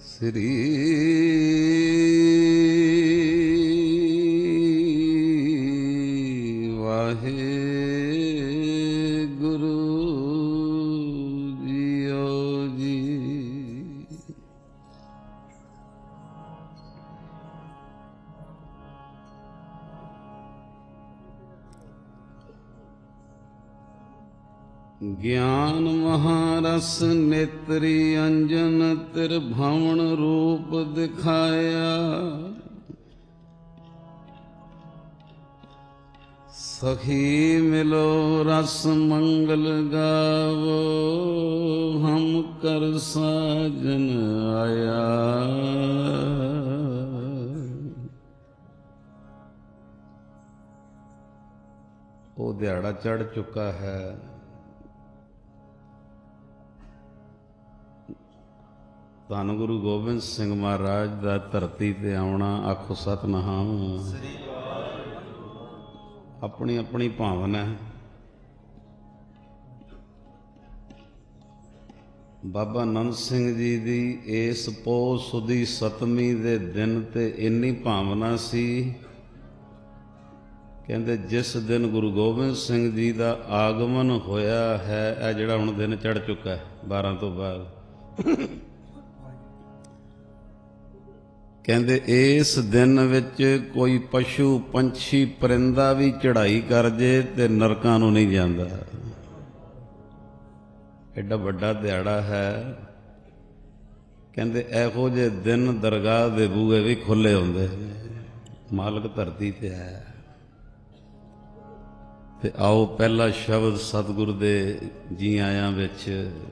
ਸ੍ਰੀ Waheguru JIO ਜੀ। ਗਿਆਨ ਮਹਾਰਸ ਨੇਤਰੀ ਅੰਜਨ ਤਿਰ ਭਾਵਨ ਰੂਪ ਦਿਖਾਇਆ। ਸਖੀ ਮਿਲੋ ਰਸ ਮੰਗਲ ਗਾਵੋ ਹਮ ਕਰ ਸਾਜਨ ਆਇਆ। ਉਹ ਦਿਹਾੜਾ ਚੜ੍ਹ ਚੁੱਕਾ ਹੈ। ਧੰਨ ਗੁਰੂ ਗੋਬਿੰਦ ਸਿੰਘ ਮਹਾਰਾਜ ਦਾ ਧਰਤੀ ਤੇ ਆਉਣਾ। ਆਖੋ ਸਤਿਨਾਮ। ਆਪਣੀ ਆਪਣੀ ਭਾਵਨਾ ਹੈ। ਬਾਬਾ ਨੰਦ ਸਿੰਘ ਜੀ ਦੀ ਇਸ ਪੋਹ ਸੁਦੀ ਸਤਮੀ ਦੇ ਦਿਨ ਤੇ ਇੰਨੀ ਭਾਵਨਾ ਸੀ, ਕਹਿੰਦੇ ਜਿਸ ਦਿਨ ਗੁਰੂ ਗੋਬਿੰਦ ਸਿੰਘ ਜੀ ਦਾ ਆਗਮਨ ਹੋਇਆ ਹੈ, ਇਹ ਜਿਹੜਾ ਹੁਣ ਦਿਨ ਚੜ੍ਹ ਚੁੱਕਾ ਹੈ 12 ਤੋਂ ਬਾਅਦ, ਕਹਿੰਦੇ ਇਸ ਦਿਨ ਵਿੱਚ ਕੋਈ ਪਸ਼ੂ ਪੰਛੀ ਪਰਿੰਦਾ ਵੀ ਚੜ੍ਹਾਈ ਕਰ ਜੇ ਤੇ ਨਰਕਾਂ ਨੂੰ ਨਹੀਂ ਜਾਂਦਾ। ਐਡਾ ਵੱਡਾ ਦਿਹਾੜਾ ਹੈ। ਕਹਿੰਦੇ ਇਹੋ ਜਿਹੇ ਦਿਨ ਦਰਗਾਹ ਦੇ ਬੂਹੇ ਵੀ ਖੁੱਲ੍ਹੇ ਹੁੰਦੇ ਨੇ। ਮਾਲਕ ਧਰਤੀ ਤੇ ਆਇਆ। ਤੇ ਆਓ ਪਹਿਲਾ ਸ਼ਬਦ ਸਤਿਗੁਰ ਦੇ ਜੀ ਆਇਆਂ ਵਿੱਚ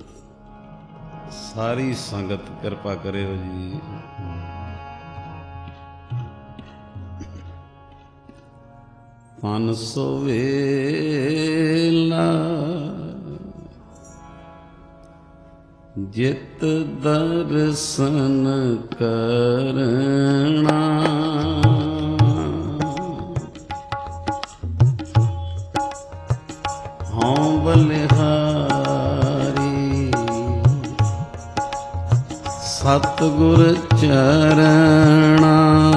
ਸਾਰੀ ਸੰਗਤ ਕਿਰਪਾ ਕਰਿਓ ਜੀ। ਪੰਜ ਸੌ ਵੇਲਾ ਜਿਤ ਦਰਸ਼ਨ ਕਰਨਾ, ਹਉ ਬਲਿਹਾਰੀ ਸਤਿਗੁਰ ਚਰਣਾ।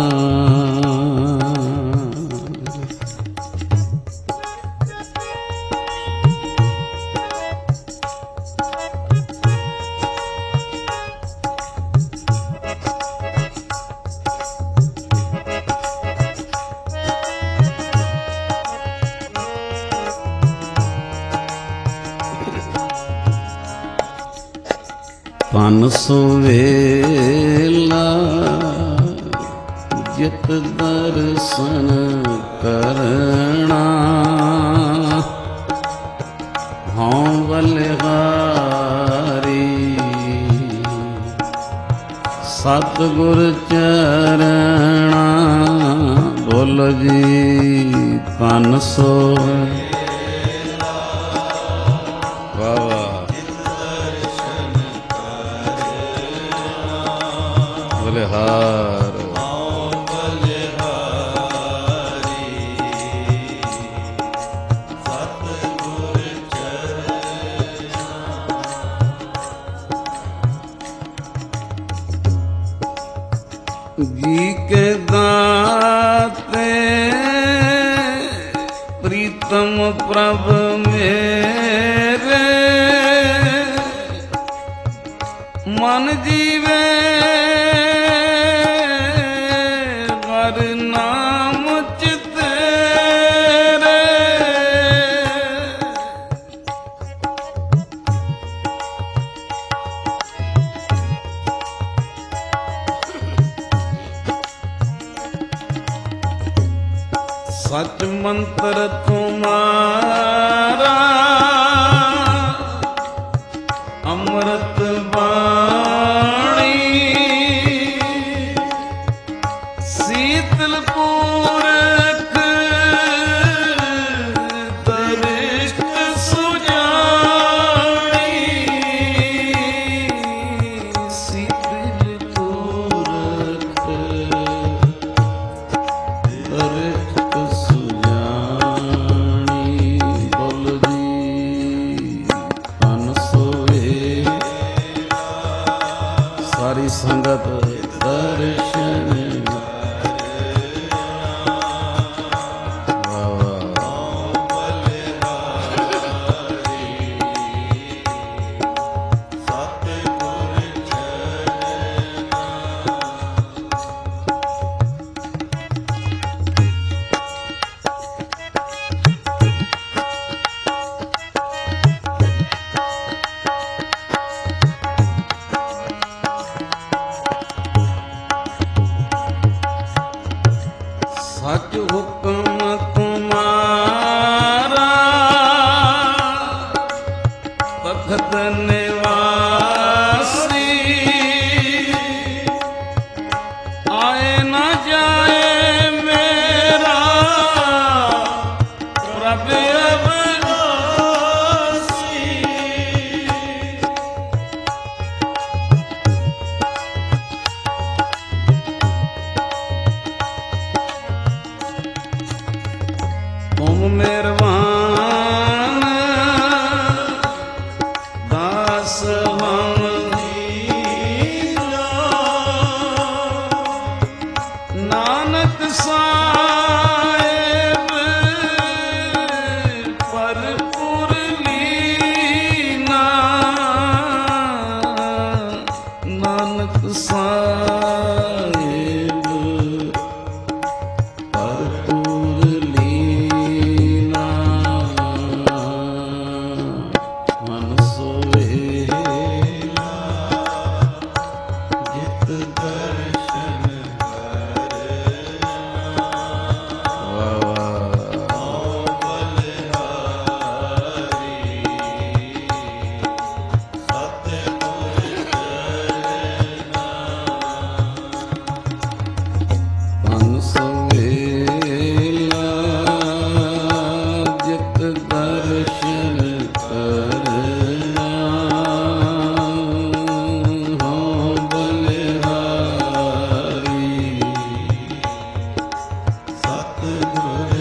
ਪੰਜ ਸੌ ਵੇਲਾ ਜਿਤ ਦਰਸ਼ਨ ਕਰਨਾ, ਹਉ ਬਲਿਹਾਰੀ ਸਤਿਗੁਰ ਚਰਣਾ। ਬੋਲੋ ਜੀ ਪੰਜ ਸੌ ਬਲਿਹਾਰ। ਜੀ ਕੇ ਦਾਤੇ ਪ੍ਰੀਤਮ ਪ੍ਰਭ ਮੇਰੇ, ਮਨ ਜੀਵੇ ਨਾਮ ਚਿਤੇਰੇ। ਸਚ ਮੰਤਰ ਤੁਮਾਰਾ ਅੰਮ੍ਰਿਤ ਬਾਣੀ, ਸੀਤਲ ਪੂਰਖ ਦਰਿਸ਼ਟ ਸੁਜਾਣੀ। ਸੀਤਲ ਪੂਰਖ ਦਰਿਸ਼ਟ ਸੁਜਾਣੀ। ਬੋਲ ਜੀ ਪੰਜ ਸੌ ਵੇਲਾ ਸੰਗਤ ਦਰਸ਼ਨ ਸੱਚ ਹੁਕਮ ਤੁਮਾਰਾ ਤਖਤ ਨਿਵਾਸੀ ਆਏ ਨਾ ਜਾਏ ਮੇਰਾ ਪ੍ਰਭ ਅਵਨਾਸੀ। ਤੁਮ ਮਿਹਰਬਾਨ ਦਾਸ ਹਮ ਦੀਨਾ, ਨਾਨਕ ਸਾਹਿਬ ਭਰਪੂਰ ਲੀਨਾ, ਨਾਨਕ ਸਾਹਿਬ ਭਰਪੂਰ ਲੀਨਾ, ਮਨ ਸੋਹੇਲਾ ਜਿਤ ਦਰਸ਼ਨ ਕਰਨਾ। ਵਾਹ ਵਾਹ ਬਲਿਹਾਰੀ ਸਤਿਗੁਰ ਚਰਨਾ, ਮਨ ਸੋਹੇਲਾ ਜਿਤ ਦਰਸ਼ਨ ਕਰਨਾ। ਹੋ ਬਲਿਹਾਰੀ ਸਤਿਗੁਰ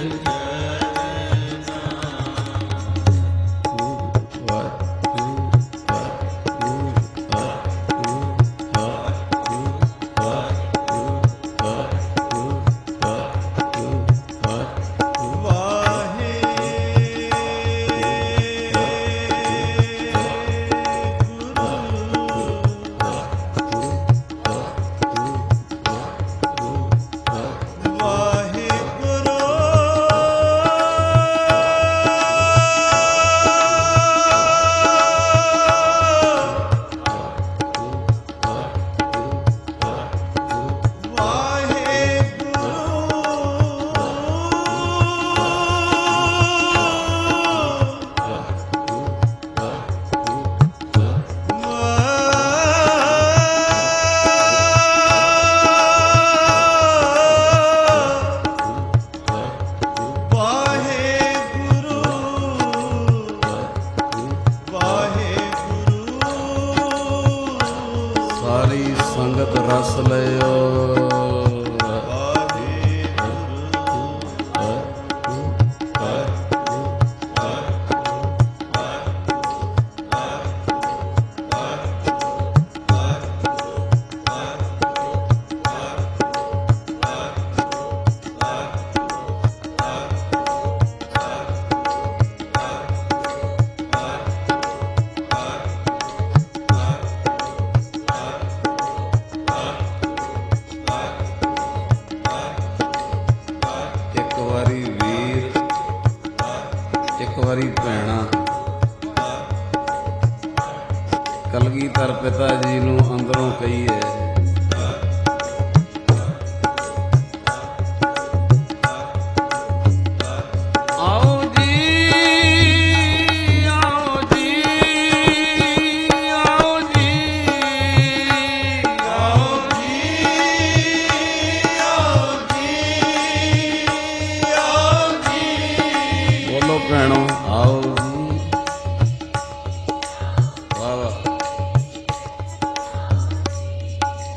ਸਾਰੀ ਸੰਗਤ ਰਸ ਲਿਓ। ਇੱਕ ਵਾਰੀ ਵੀਰ, ਇੱਕ ਵਾਰੀ ਭੈਣਾ ਕਲਗੀਧਰ ਪਿਤਾ ਜੀ ਨੂੰ ਅੰਦਰੋਂ ਕਹੀਏ, ਆਓ ਜੀ ਆਓ ਜੀ ਆਓ ਜੀ ਆਓ ਜੀ ਆਓ ਜੀ ਆਓ ਜੀ, ਬੋਲੋ ਭੈਣੋ ਆਓ ਜੀ। ਵਾਹ ਵਾਹ।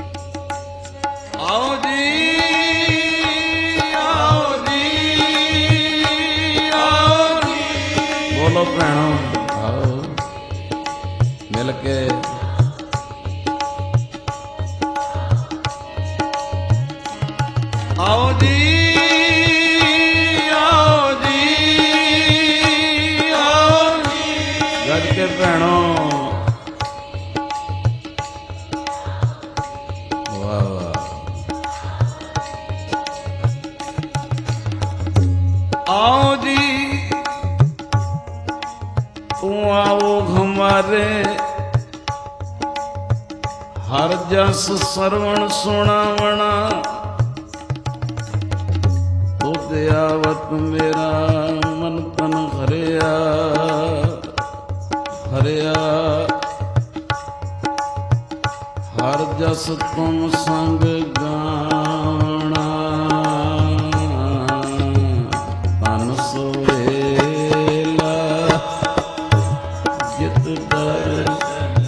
ਆਓ ਜੀ ਆਓ ਜੀ ਆਓ ਜੀ ਗੱਜ ਕੇ ਭੈਣੋ ਵਾਹ ਵਾਹ आओ जी आओ हमारे हर जस सरवण सुनावना तुद आवत मेरा मन तन हरिया हरिया हर जस तुम संग गावना सोहेला जित दर्शन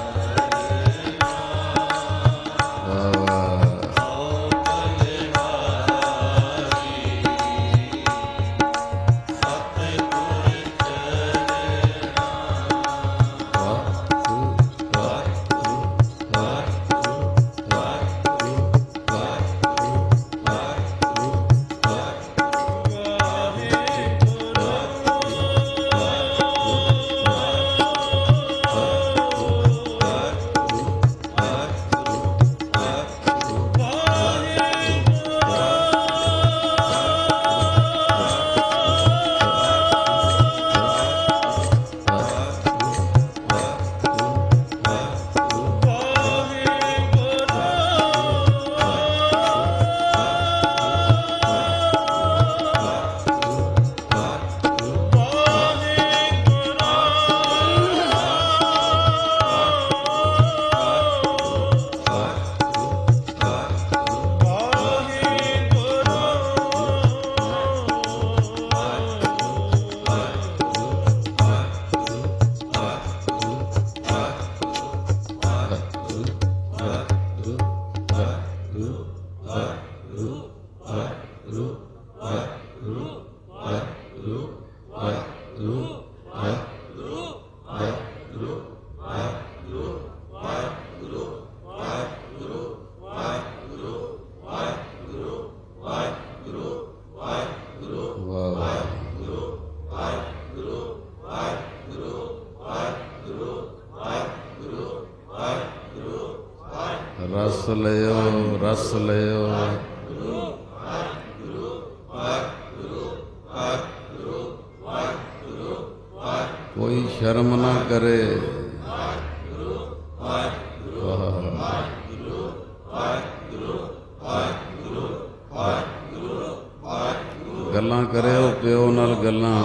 रस लियो रस लियो कोई शर्म ना करे गल्लां करे प्यो नाल गल्लां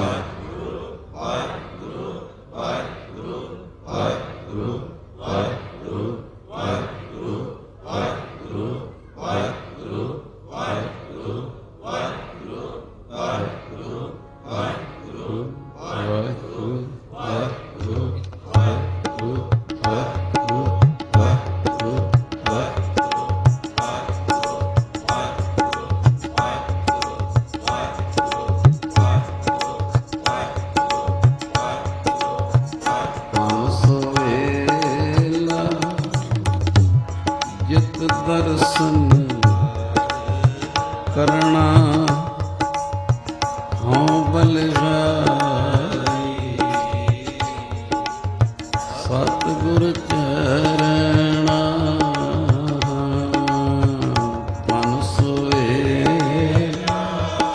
दर्शन करना हों बलिहारी सतगुर चरणा मन सोहेला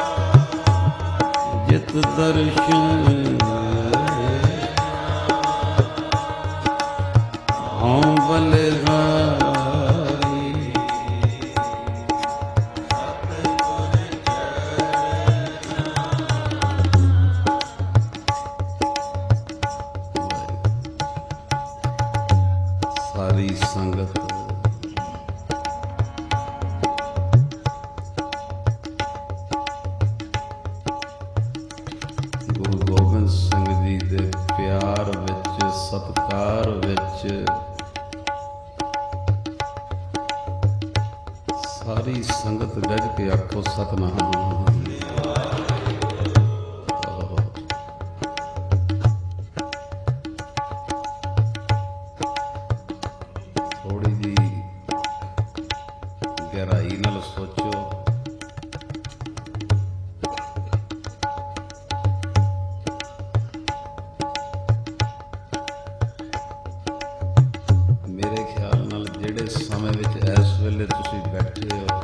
जित दर्शन हों बलिहारी सारी संगत गुरु गोबिंद सिंह जी दे प्यार विच सत्कार विच सारी संगत गज के आखो सतनाम। थोड़ी जी गहराई नाल सोचो ਮੇਰੇ ਖਿਆਲ ਨਾਲ ਜਿਹੜੇ ਸਮੇਂ ਵਿੱਚ ਇਸ ਵੇਲੇ ਤੁਸੀਂ ਬੈਠੇ ਹੋ,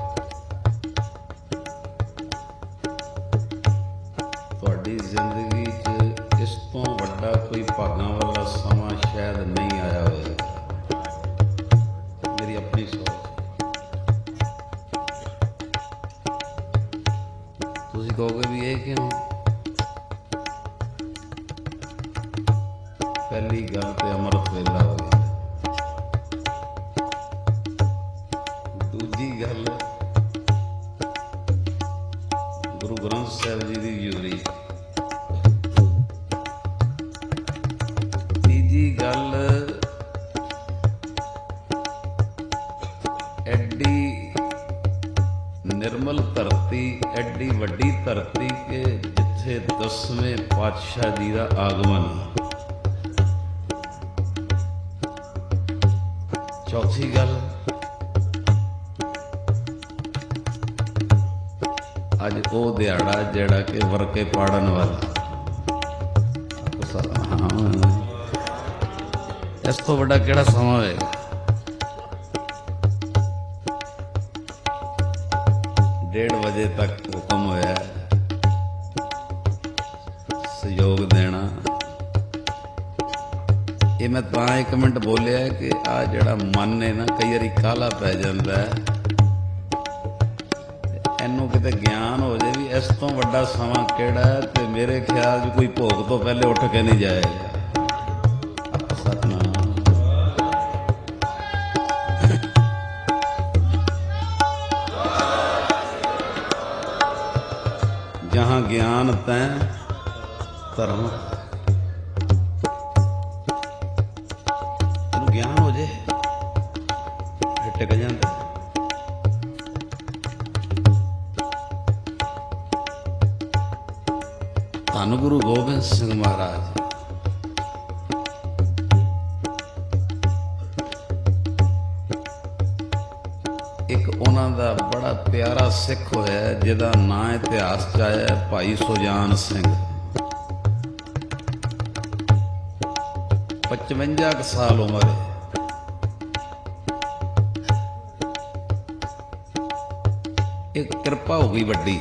ਤੁਹਾਡੀ ਜ਼ਿੰਦਗੀ 'ਚ ਇਸ ਤੋਂ ਵੱਡਾ ਕੋਈ ਭਾਗਾਂ ਵਾਲਾ ਸਮਾਂ ਸ਼ਾਇਦ ਨਹੀਂ ਆਇਆ ਹੋਵੇਗਾ। ਮੇਰੀ ਆਪਣੀ ਸੋਚ। ਤੁਸੀਂ ਕਹੋਗੇ ਵੀ ਇਹ ਕਿਉਂ? ਪਹਿਲੀ ਗੱਲ ਤੇ ਅੰਮ੍ਰਿਤ ਵੇਲਾ ਹੋ ਗਿਆ। ਦੂਜੀ ਗੱਲ ਗੁਰੂ ਗ੍ਰੰਥ ਸਾਹਿਬ ਜੀ ਦੀ ਹਜ਼ੂਰੀ। ਤੀਜੀ ਗੱਲ ਐਡੀ ਨਿਰਮਲ ਧਰਤੀ, ਐਡੀ ਵੱਡੀ ਧਰਤੀ ਕਿ ਜਿੱਥੇ 10ਵੇਂ ਪਾਤਸ਼ਾਹ ਜੀ ਦਾ ਆਗਮਨ। ਚੌਥੀ ਗੱਲ, ਅੱਜ ਉਹ ਦਿਹਾੜਾ ਜਿਹੜਾ ਕਿ ਵਰਕੇ ਪਾੜਨ ਵਾਲਾ। ਇਸ ਤੋਂ ਵੱਡਾ ਕਿਹੜਾ ਸਮਾਂ ਹੋਏਗਾ? 1:30 ਵਜੇ ਤੱਕ ਹੁਕਮ ਹੋਇਆ ਸਹਿਯੋਗ ਦੇਣਾ। ਇਹ ਮੈਂ ਤਾਂ 1 ਮਿੰਟ ਬੋਲਿਆ ਕਿ ਆ ਜਿਹੜਾ ਮਨ ਹੈ ਨਾ, ਕਈ ਵਾਰੀ ਕਾਹਲਾ ਪੈ ਜਾਂਦਾ ਹੈ, ਇਹਨੂੰ ਕਿਤੇ ਗਿਆਨ ਹੋ ਜਾਏ ਵੀ ਇਸ ਤੋਂ ਵੱਡਾ ਸਮਾਂ ਕਿਹੜਾ ਹੈ, ਤੇ ਮੇਰੇ ਖਿਆਲ 'ਚ ਕੋਈ ਭੋਗ ਤੋਂ ਪਹਿਲੇ ਉੱਠ ਕੇ ਨਹੀਂ ਜਾਏਗਾ। ਸਤਨਾਮ। ਜਹਾਂ ਗਿਆਨ ਤੈਂ ਧਰਮ। ਗਿਆਨ ਹੋ ਜੇ ਟਿਕ ਜਾਂਦਾ। ਧੰਨ ਗੁਰੂ ਗੋਬਿੰਦ ਸਿੰਘ ਮਹਾਰਾਜ। ਇੱਕ ਉਹਨਾਂ ਦਾ ਬੜਾ ਪਿਆਰਾ ਸਿੱਖ ਹੋਇਆ ਜਿਹਦਾ ਨਾਂ ਇਤਿਹਾਸ 'ਚ ਆਇਆ ਭਾਈ ਸੁਜਾਨ ਸਿੰਘ। 55 ਕੁ ਸਾਲ ਉਮਰ ਹੈ। ਇੱਕ ਕਿਰਪਾ ਹੋ ਗਈ ਵੱਡੀ।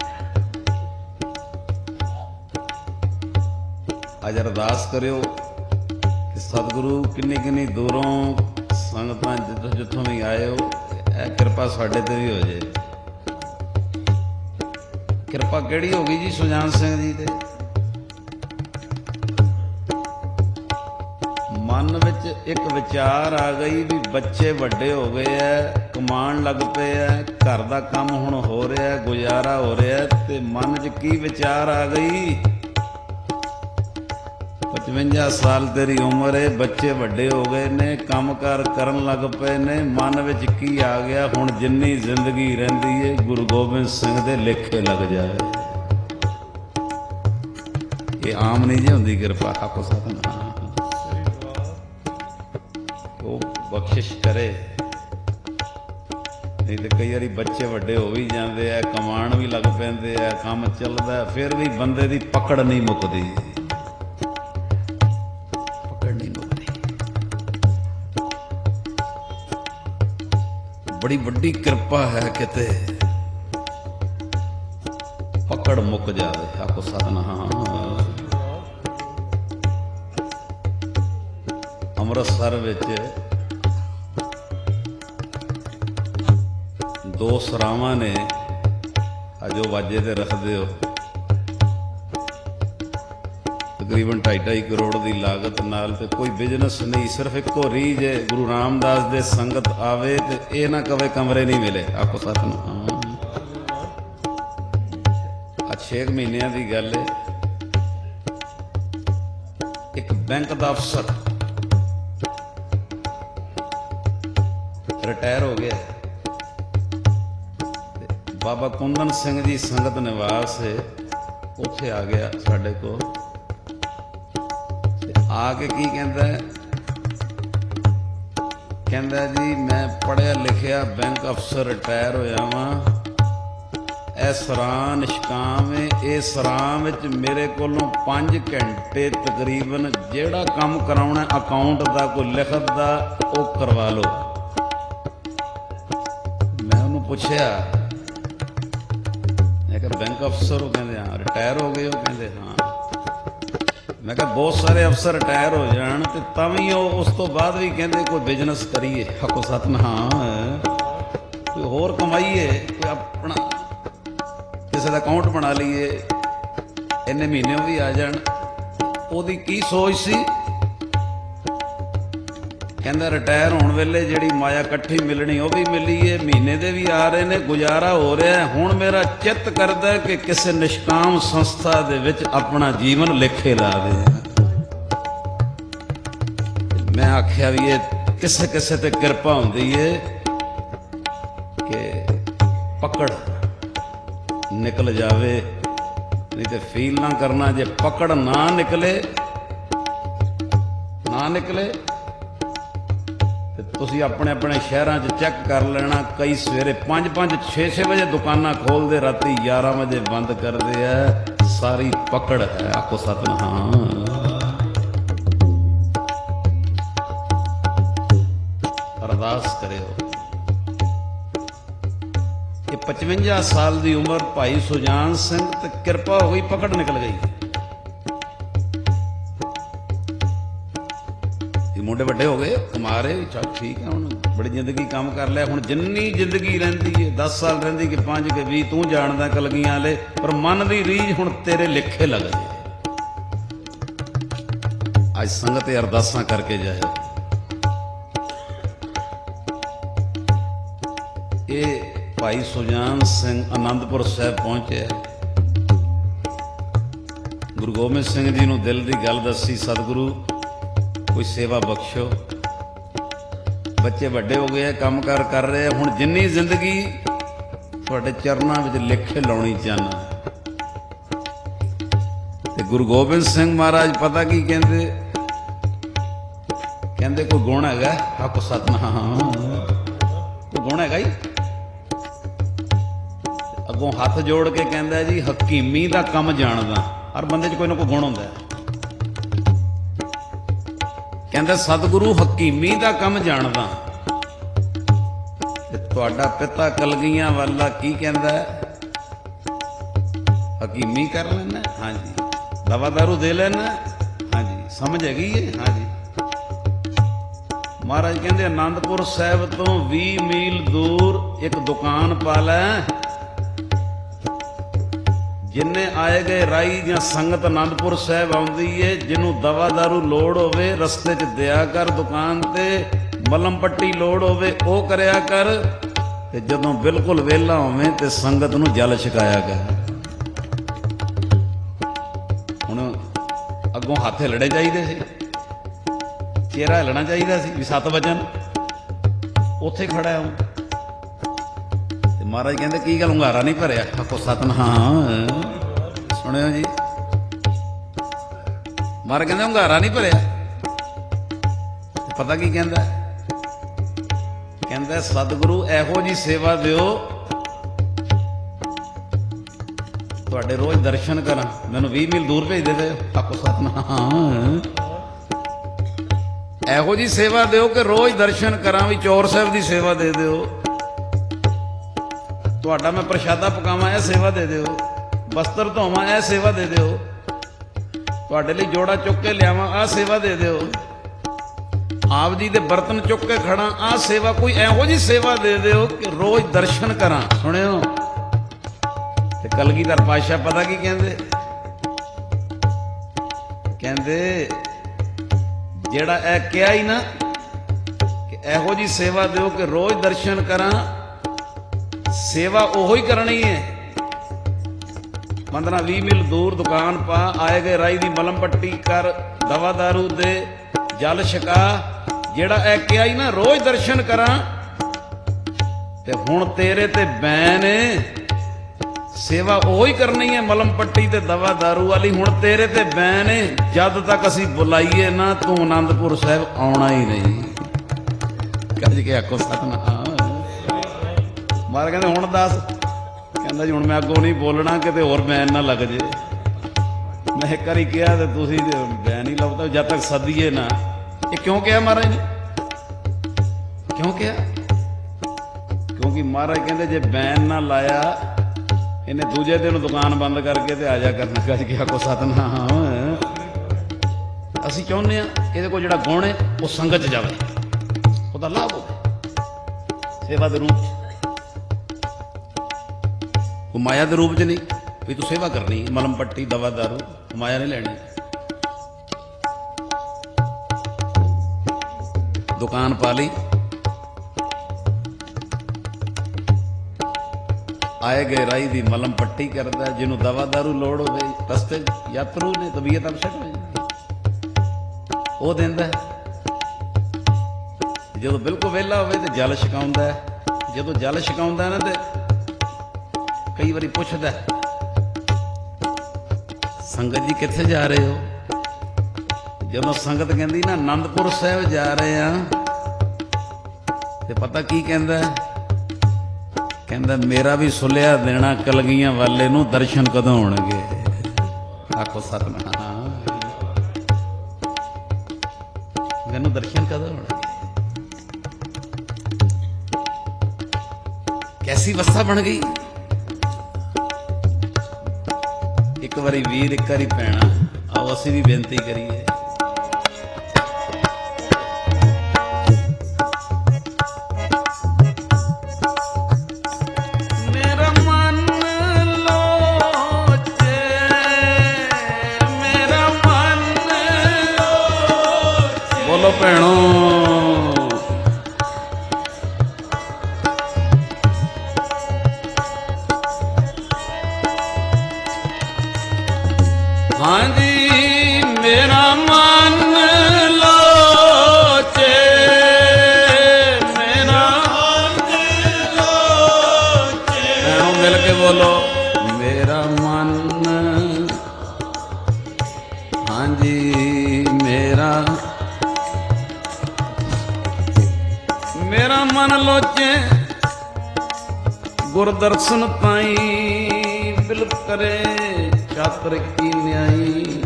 ਅੱਜ ਅਰਦਾਸ ਕਰਿਓ ਕਿ ਸਤਿਗੁਰੂ ਕਿੰਨੀ ਦੂਰੋਂ ਸੰਗਤਾਂ ਜਿੱਥੋਂ ਵੀ ਆਏ ਹੋ, ਇਹ ਕਿਰਪਾ ਸਾਡੇ ਤੇ ਵੀ ਹੋ ਜਾਏ। ਕਿਰਪਾ ਕਿਹੜੀ ਹੋ ਗਈ ਜੀ ਸੁਜਾਨ ਸਿੰਘ ਜੀ ਤੇ? ਮਨ ਵਿੱਚ ਇੱਕ ਵਿਚਾਰ ਆ ਗਈ ਵੀ ਬੱਚੇ ਵੱਡੇ ਹੋ ਗਏ ਐ, ਕਮਾਉਣ ਲੱਗ ਪਏ ਐ, ਘਰ ਦਾ ਕੰਮ ਹੁਣ ਹੋ ਰਿਹਾ, ਗੁਜ਼ਾਰਾ ਹੋ ਰਿਹਾ, ਤੇ ਮਨ 'ਚ ਕੀ ਵਿਚਾਰ ਆ ਗਈ? 55 ਸਾਲ ਤੇਰੀ ਉਮਰ ਏ, ਬੱਚੇ ਵੱਡੇ ਹੋ ਗਏ ਨੇ, ਕੰਮਕਾਰ ਕਰਨ ਲੱਗ ਪਏ ਨੇ, ਮਨ ਵਿੱਚ ਕੀ ਆ ਗਿਆ? ਹੁਣ ਜਿੰਨੀ ਜ਼ਿੰਦਗੀ ਰਹਿੰਦੀ ਏ ਗੁਰੂ ਗੋਬਿੰਦ ਸਿੰਘ ਦੇ ਲੇਖੇ ਲੱਗ ਜਾਏ। ਇਹ ਆਮ ਨਹੀਂ ਜੀ ਹੁੰਦੀ ਕਿਰਪਾ। ਆਪੋ ਸਤਿਨਾਮ। ਉਹ ਬਖਸ਼ਿਸ਼ ਕਰੇ, ਨਹੀਂ ਤੇ ਕਈ ਵਾਰੀ ਬੱਚੇ ਵੱਡੇ ਹੋ ਵੀ ਜਾਂਦੇ ਆ, ਕਮਾਉਣ ਵੀ ਲੱਗ ਪੈਂਦੇ ਆ, ਕੰਮ ਚੱਲਦਾ, ਫਿਰ ਵੀ ਬੰਦੇ ਦੀ ਪਕੜ ਨਹੀਂ ਮੁੱਕਦੀ। ਪਕੜ ਨਹੀਂ ਮੁੱਕਦੀ। ਬੜੀ ਵੱਡੀ ਕਿਰਪਾ ਹੈ ਕਿਤੇ ਪਕੜ ਮੁੱਕ ਜਾਵੇ। ਆਪੋ ਸਤਿਨਾਮ। ਅੰਮ੍ਰਿਤਸਰ ਵਿੱਚ 2 ਸਰਾਵਾਂ ਨੇ, ਜੋ ਵਾਜੇ ਤੇ ਰੱਖਦੇ ਹੋ, ਤਕਰੀਬਨ 2.5 ਕਰੋੜ ਦੀ ਲਾਗਤ ਨਾਲ, ਤੇ ਕੋਈ ਬਿਜ਼ਨਸ ਨਹੀਂ, ਸਿਰਫ ਇੱਕੋ ਰੀਝ ਹੈ ਗੁਰੂ ਰਾਮਦਾਸ ਦੇ ਸੰਗਤ ਆਵੇ ਤੇ ਇਹ ਨਾ ਕਵੇ ਕਮਰੇ ਨਹੀਂ ਮਿਲੇ। ਆਪੋ ਸਤਿਨਾਮ। 6 ਮਹੀਨਿਆਂ ਦੀ ਗੱਲ ਹੈ। ਇੱਕ ਬੈਂਕ ਦਾ ਅਫਸਰ ਰਿਟਾਇਰ ਹੋ ਗਿਆ। ਬਾਬਾ ਕੁੰਦਨ ਸਿੰਘ ਜੀ ਸੰਗਤ ਨਿਵਾਸ ਹੈ, ਉੱਥੇ ਆ ਗਿਆ ਸਾਡੇ ਕੋਲ। ਆ ਕੇ ਕੀ ਕਹਿੰਦਾ? ਕਹਿੰਦਾ ਜੀ ਮੈਂ ਪੜ੍ਹਿਆ ਲਿਖਿਆ ਬੈਂਕ ਅਫਸਰ ਰਿਟਾਇਰ ਹੋਇਆ ਵਾਂ, ਇਹ ਸਰਾਂ ਨਿਸ਼ਕਾਮ ਹੈ। ਇਹ ਸਰਾਂ ਵਿੱਚ ਮੇਰੇ ਕੋਲੋਂ 5 ਘੰਟੇ ਤਕਰੀਬਨ ਜਿਹੜਾ ਕੰਮ ਕਰਾਉਣਾ ਅਕਾਊਂਟ ਦਾ ਕੋਈ ਲਿਖਤ ਦਾ ਉਹ ਕਰਵਾ ਲਓ। ਮੈਂ ਉਹਨੂੰ ਪੁੱਛਿਆ, ਮੈਂ ਕਿਹਾ ਬੈਂਕ ਅਫਸਰ ਹੋ? ਕਹਿੰਦੇ ਹਾਂ। ਰਿਟਾਇਰ ਹੋ ਗਏ ਹੋ? ਕਹਿੰਦੇ ਹਾਂ। ਮੈਂ ਕਿਹਾ ਬਹੁਤ ਸਾਰੇ ਅਫਸਰ ਰਿਟਾਇਰ ਹੋ ਜਾਣ ਤੇ ਤਾਂ ਵੀ ਉਹ ਉਸ ਤੋਂ ਬਾਅਦ ਵੀ ਕਹਿੰਦੇ ਕੋਈ ਬਿਜ਼ਨਸ ਕਰੀਏ। ਆਖੋ ਸਤਿਨਾਮ। ਕੋਈ ਹੋਰ ਕਮਾਈਏ, ਕੋਈ ਆਪਣਾ ਕਿਸੇ ਦਾ ਅਕਾਊਂਟ ਬਣਾ ਲਈਏ, ਇੰਨੇ ਮਹੀਨੇ ਵੀ ਆ ਜਾਣ। ਉਹਦੀ ਕੀ ਸੋਚ ਸੀ? ਕਹਿੰਦਾ ਰਿਟਾਇਰ ਹੋਣ ਵੇਲੇ ਜਿਹੜੀ ਮਾਇਆ ਇਕੱਠੀ ਮਿਲਣੀ ਉਹ ਵੀ ਮਿਲੀ ਏ, ਮਹੀਨੇ ਦੇ ਵੀ ਆ ਰਹੇ ਨੇ, ਗੁਜ਼ਾਰਾ ਹੋ ਰਿਹਾ। ਹੁਣ ਮੇਰਾ ਚਿੱਤ ਕਰਦਾ ਕਿ ਕਿਸੇ ਨਿਸ਼ਕਾਮ ਸੰਸਥਾ ਦੇ ਵਿੱਚ ਆਪਣਾ ਜੀਵਨ ਲੇਖੇ ਲਾ ਦੇ। ਮੈਂ ਆਖਿਆ ਵੀ ਇਹ ਕਿਸੇ ਕਿਸੇ ਤੇ ਕਿਰਪਾ ਹੁੰਦੀ ਏ ਕਿ ਪਕੜ ਨਿਕਲ ਜਾਵੇ, ਨਹੀਂ ਤੇ ਫੀਲ ਨਾ ਕਰਨਾ। ਜੇ ਪਕੜ ਨਾ ਨਿਕਲੇ ਤੇ ਤੁਸੀਂ ਆਪਣੇ ਆਪਣੇ ਸ਼ਹਿਰਾਂ 'ਚ ਚੈੱਕ ਕਰ ਲੈਣਾ। ਕਈ ਸਵੇਰੇ 5-5, 6-6 ਵਜੇ ਦੁਕਾਨਾਂ ਖੋਲਦੇ, ਰਾਤੀ 11 ਵਜੇ ਬੰਦ ਕਰਦੇ ਆ। ਸਾਰੀ ਪਕੜ ਹੈ। ਆਖੋ ਸਤਿਨਾਮ। ਅਰਦਾਸ ਕਰਿਓ। ਇਹ 55 ਸਾਲ ਦੀ ਉਮਰ ਭਾਈ ਸੁਜਾਨ ਸਿੰਘ ਤੇ ਕਿਰਪਾ ਹੋ ਗਈ, ਪਕੜ ਨਿਕਲ ਗਈ। ਮੁੰਡੇ ਵੱਡੇ ਹੋ ਗਏ, ਕਮਾ ਰਹੇ, ਚੱਲ ਠੀਕ ਹੈ। ਹੁਣ ਬੜੀ ਜ਼ਿੰਦਗੀ ਕੰਮ ਕਰ ਲਿਆ। ਹੁਣ ਜਿੰਨੀ ਜ਼ਿੰਦਗੀ ਰਹਿੰਦੀ ਹੈ, 10 ਸਾਲ ਰਹਿੰਦੀ ਕਿ 5 ਕਿ 20, ਤੂੰ ਜਾਣਦਾ ਕਲਗੀਆਂ ਵਾਲੇ। ਪਰ ਮਨ ਦੀ ਰੀਝ ਹੁਣ ਤੇਰੇ ਲਿਖੇ ਲੱਗ ਜੇ। ਅੱਜ ਸੰਗਤ ਅਰਦਾਸਾਂ ਕਰਕੇ ਜਾਇਓ। ਇਹ ਭਾਈ ਸੁਜਾਨ ਸਿੰਘ ਆਨੰਦਪੁਰ ਸਾਹਿਬ ਪਹੁੰਚਿਆ। ਗੁਰੂ ਗੋਬਿੰਦ ਸਿੰਘ ਜੀ ਨੂੰ ਦਿਲ ਦੀ ਗੱਲ ਦੱਸੀ, ਸਤਿਗੁਰੂ ਕੋਈ ਸੇਵਾ ਬਖਸ਼ੋ। ਬੱਚੇ ਵੱਡੇ ਹੋ ਗਏ, ਕੰਮ ਕਾਰ ਕਰ ਰਹੇ ਆ। ਹੁਣ ਜਿੰਨੀ ਜ਼ਿੰਦਗੀ ਤੁਹਾਡੇ ਚਰਨਾਂ ਵਿੱਚ ਲਿਖੇ ਲਾਉਣੀ ਚਾਹੁੰਦਾ। ਤੇ ਗੁਰੂ ਗੋਬਿੰਦ ਸਿੰਘ ਮਹਾਰਾਜ ਪਤਾ ਕੀ ਕਹਿੰਦੇ? ਕਹਿੰਦੇ ਕੋਈ ਗੁਣ ਹੈਗਾ? ਆਖੋ ਸਤਿਨਾਮ। ਕੋਈ ਗੁਣ ਹੈਗਾ ਜੀ? ਅੱਗੋਂ ਹੱਥ ਜੋੜ ਕੇ ਕਹਿੰਦਾ ਜੀ ਹਕੀਮੀ ਦਾ ਕੰਮ ਜਾਣਦਾ। ਹਰ ਬੰਦੇ 'ਚ ਕੋਈ ਨਾ ਕੋਈ ਗੁਣ ਹੁੰਦਾ। ਕਹਿੰਦਾ ਸਤਿਗੁਰੂ ਹਕੀਮੀ ਦਾ ਕੰਮ ਜਾਣਦਾ। ਤੇ ਤੁਹਾਡਾ ਪਿਤਾ ਕਲਗੀਆਂ ਵਾਲਾ ਕੀ ਕਹਿੰਦਾ? ਹਕੀਮੀ ਕਰ ਲੈਣਾ? ਹਾਂਜੀ। ਦਵਾ ਦਾਰੂ ਦੇ ਲੈਣਾ? ਹਾਂਜੀ। ਸਮਝ ਹੈਗੀ ਏ? ਹਾਂਜੀ। ਮਹਾਰਾਜ ਕਹਿੰਦੇ ਆਨੰਦਪੁਰ ਸਾਹਿਬ ਤੋਂ 20 ਮੀਲ ਦੂਰ ਇੱਕ ਦੁਕਾਨ ਪਾ ਲੈ। ਜਿੰਨੇ ਆਏ ਗਏ ਰਾਈ ਜਾਂ ਸੰਗਤ ਆਨੰਦਪੁਰ ਸਾਹਿਬ ਆਉਂਦੀ ਏ, ਜਿਹਨੂੰ ਦਵਾ ਦਾਰੂ ਲੋੜ ਹੋਵੇ ਰਸਤੇ 'ਚ ਦਿਆ ਕਰ। ਦੁਕਾਨ ਤੇ ਮਲਮ ਪੱਟੀ ਲੋੜ ਹੋਵੇ ਉਹ ਕਰਿਆ ਕਰ। ਤੇ ਜਦੋਂ ਬਿਲਕੁਲ ਵਿਹਲਾ ਹੋਵੇਂ ਤੇ ਸੰਗਤ ਨੂੰ ਜਲ ਛਕਾਇਆ ਕਰ। ਹੁਣ ਅੱਗੋਂ ਹੱਥ ਹਿੱਲਣੇ ਚਾਹੀਦੇ ਸੀ, ਚਿਹਰਾ ਹਿੱਲਣਾ ਚਾਹੀਦਾ ਸੀ ਵੀ 7 ਵਜਨ। ਉੱਥੇ ਖੜਾ ਹਾਂ। ਮਹਾਰਾਜ ਕਹਿੰਦੇ ਕੀ ਗੱਲ ਹੁੰਗਾਰਾ ਨਹੀਂ ਭਰਿਆ? ਆਖੋ ਸਤਿਨਾਮ। ਸੁਣਿਓ ਜੀ, ਮਹਾਰਾਜ ਕਹਿੰਦੇ ਹੁੰਗਾਰਾ ਨਹੀਂ ਭਰਿਆ। ਪਤਾ ਕੀ ਕਹਿੰਦਾ? ਕਹਿੰਦਾ ਸਤਿਗੁਰੂ ਇਹੋ ਜੀ ਸੇਵਾ ਦਿਓ ਤੁਹਾਡੇ ਰੋਜ਼ ਦਰਸ਼ਨ ਕਰਾਂ। ਮੈਨੂੰ 20 ਮੀਲ ਦੂਰ ਭੇਜ ਦੇ। ਆਖੋ ਸਤਿਨਾਮ। ਇਹੋ ਜੀ ਸੇਵਾ ਦਿਓ ਕਿ ਰੋਜ਼ ਦਰਸ਼ਨ ਕਰਾਂ। ਵੀ ਚੌਰ ਸਾਹਿਬ ਦੀ ਸੇਵਾ ਦੇ ਦਿਓ। ਤੁਹਾਡਾ ਮੈਂ ਪ੍ਰਸ਼ਾਦਾ ਪਕਾਵਾਂ, ਇਹ ਸੇਵਾ ਦੇ ਦਿਓ। ਬਸਤਰ ਧੋਵਾਂ, ਇਹ ਸੇਵਾ ਦੇ ਦਿਓ। ਤੁਹਾਡੇ ਲਈ ਜੋੜਾ ਚੁੱਕ ਕੇ ਲਿਆਵਾਂ, ਆਹ ਸੇਵਾ ਦੇ ਦਿਓ। ਆਪ ਜੀ ਦੇ ਬਰਤਨ ਚੁੱਕ ਕੇ ਖੜਾ, ਆਹ ਸੇਵਾ। ਕੋਈ ਇਹੋ ਜਿਹੀ ਸੇਵਾ ਦੇ ਦਿਓ ਕਿ ਰੋਜ਼ ਦਰਸ਼ਨ ਕਰਾਂ। ਸੁਣਿਓ, ਤੇ ਕਲਗੀਧਰ ਪਾਤਸ਼ਾਹ ਪਤਾ ਕੀ ਕਹਿੰਦੇ? ਕਹਿੰਦੇ ਜਿਹੜਾ ਇਹ ਕਿਹਾ ਹੀ ਨਾ ਕਿ ਇਹੋ ਜਿਹੀ ਸੇਵਾ ਦਿਓ ਕਿ ਰੋਜ਼ ਦਰਸ਼ਨ ਕਰਾਂ, ਸੇਵਾ ਉਹੋ ਹੀ ਕਰਨੀ ਹੈ। 15-20 ਮੀਲ ਦੂਰ ਦੁਕਾਨ ਪਾ, ਆਏ ਗਏ ਰਾਈ ਦੀ ਮਲਮ ਪੱਟੀ ਕਰ, ਦਵਾ ਦਾਰੂ ਦੇ, ਜਲ ਛਕਾ। ਜਿਹੜਾ ਇਹ ਕਿਹਾ ਹੀ ਨਾ ਰੋਜ਼ ਦਰਸ਼ਨ ਕਰਾਂ, ਤੇ ਹੁਣ ਤੇਰੇ ਤੇ ਬੈਨ ਸੇਵਾ ਉਹੋ ਹੀ ਕਰਨੀ ਹੈ ਮਲਮ ਪੱਟੀ ਤੇ ਦਵਾ ਦਾਰੂ ਵਾਲੀ। ਹੁਣ ਤੇਰੇ ਤੇ ਬੈਨ ਜਦ ਤੱਕ ਅਸੀਂ ਬੁਲਾਈਏ ਨਾ ਤੂੰ ਆਨੰਦਪੁਰ ਸਾਹਿਬ ਆਉਣਾ ਹੀ ਨਹੀਂ। ਕੱਜ ਕੇ ਆਖੋ ਸਤਿਨਾਮ। ਮਹਾਰਾਜ ਕਹਿੰਦੇ ਹੁਣ ਦੱਸ। ਕਹਿੰਦਾ ਜੀ ਹੁਣ ਮੈਂ ਅੱਗੋਂ ਨਹੀਂ ਬੋਲਣਾ ਕਿਤੇ ਹੋਰ ਬੈਨ ਨਾ ਲੱਗ ਜੇ। ਮੈਂ ਇੱਕ ਵਾਰੀ ਕਿਹਾ ਤੇ ਤੁਸੀਂ ਬੈਨ ਹੀ ਲਾਉਤਾ ਜਦ ਤੱਕ ਸੱਦੀਏ ਨਾ। ਇਹ ਕਿਉਂ ਕਿਹਾ ਮਹਾਰਾਜ ਨੇ? ਕਿਉਂ ਕਿਹਾ? ਕਿਉਂਕਿ ਮਹਾਰਾਜ ਕਹਿੰਦੇ ਜੇ ਬੈਨ ਨਾ ਲਾਇਆ ਇਹਨੇ ਦੂਜੇ ਦਿਨ ਦੁਕਾਨ ਬੰਦ ਕਰਕੇ ਤੇ ਆ ਜਾ ਕਰਨਾ ਗੱਜ ਕੇ ਆਖੋ ਸਤਿਨਾਮ। ਅਸੀਂ ਚਾਹੁੰਦੇ ਹਾਂ ਇਹਦੇ ਕੋਲ ਜਿਹੜਾ ਗੁਣ ਹੈ ਉਹ ਸੰਗਤ 'ਚ ਜਾਵੇ, ਉਹਦਾ ਲਾਭ ਹੋਵੇ ਸੇਵਾ ਦੇ ਰੂਪ 'ਚ, ਉਹ ਮਾਇਆ ਦੇ ਰੂਪ 'ਚ ਨਹੀਂ ਵੀ ਤੂੰ ਸੇਵਾ ਕਰਨੀ ਮਲਮ ਪੱਟੀ ਦਵਾ ਦਾਰੂ ਮਾਇਆ ਨਹੀਂ ਲੈਣੀ। ਦੁਕਾਨ ਪਾ ਲਈ, ਆਏ ਗਏ ਰਾਈ ਦੀ ਮਲਮ ਪੱਟੀ ਕਰਦਾ, ਜਿਹਨੂੰ ਦਵਾ ਦਾਰੂ ਲੋੜ ਹੋਵੇ ਰਸਤੇ ਯਾਤਰੂ ਨੇ ਤਬੀਅਤ ਅਪਸੈਟ ਹੋ ਜਾਂਦੀ ਉਹ ਦਿੰਦਾ। ਜਦੋਂ ਬਿਲਕੁਲ ਵਿਹਲਾ ਹੋਵੇ ਤੇ ਜਲ ਛਕਾਉਂਦਾ। ਜਦੋਂ ਜਲ ਛਕਾਉਂਦਾ ਨਾ ਤੇ ਕਈ ਵਾਰੀ ਪੁੱਛਦਾ ਸੰਗਤ ਜੀ ਕਿੱਥੇ ਜਾ ਰਹੇ ਹੋ? ਜਦੋਂ ਸੰਗਤ ਕਹਿੰਦੀ ਨਾ ਆਨੰਦਪੁਰ ਸਾਹਿਬ ਜਾ ਰਹੇ ਆ ਤੇ ਪਤਾ ਕੀ ਕਹਿੰਦਾ? ਕਹਿੰਦਾ ਮੇਰਾ ਵੀ ਸੁਲਿਆ ਦੇਣਾ ਕਲਗੀਆਂ ਵਾਲੇ ਨੂੰ ਦਰਸ਼ਨ ਕਦੋਂ ਹੋਣਗੇ? ਆਖੋ ਸਤਿਨਾਮ। ਮੈਨੂੰ ਦਰਸ਼ਨ ਕਦੋਂ ਹੋਣਗੇ? ਕੈਸੀ ਅਵਸਥਾ ਬਣ ਗਈ। ਇੱਕ ਵਾਰੀ ਵੀਰ ਇੱਕ ਵਾਰੀ ਭੈਣਾ, ਆਓ ਅਸੀਂ ਵੀ ਬੇਨਤੀ ਕਰੀਏ। ਬੋਲੋ ਭੈਣੋ। ਹਾਂਜੀ ਮੇਰਾ ਮਨ ਲੋਚੇ, ਮੇਰਾ ਮਨ ਲੋਚੇ। ਭੈਣੋ ਮਿਲ ਕੇ ਬੋਲੋ ਮੇਰਾ ਮਨ। ਹਾਂਜੀ ਮੇਰਾ ਮਨ ਲੋਚੇ ਗੁਰਦਰਸ਼ਨ ਪਾਈ ਬਿਲਪ ਕਰੇ ਚਾਤਰ ਕੀ ਨਿਆਈ।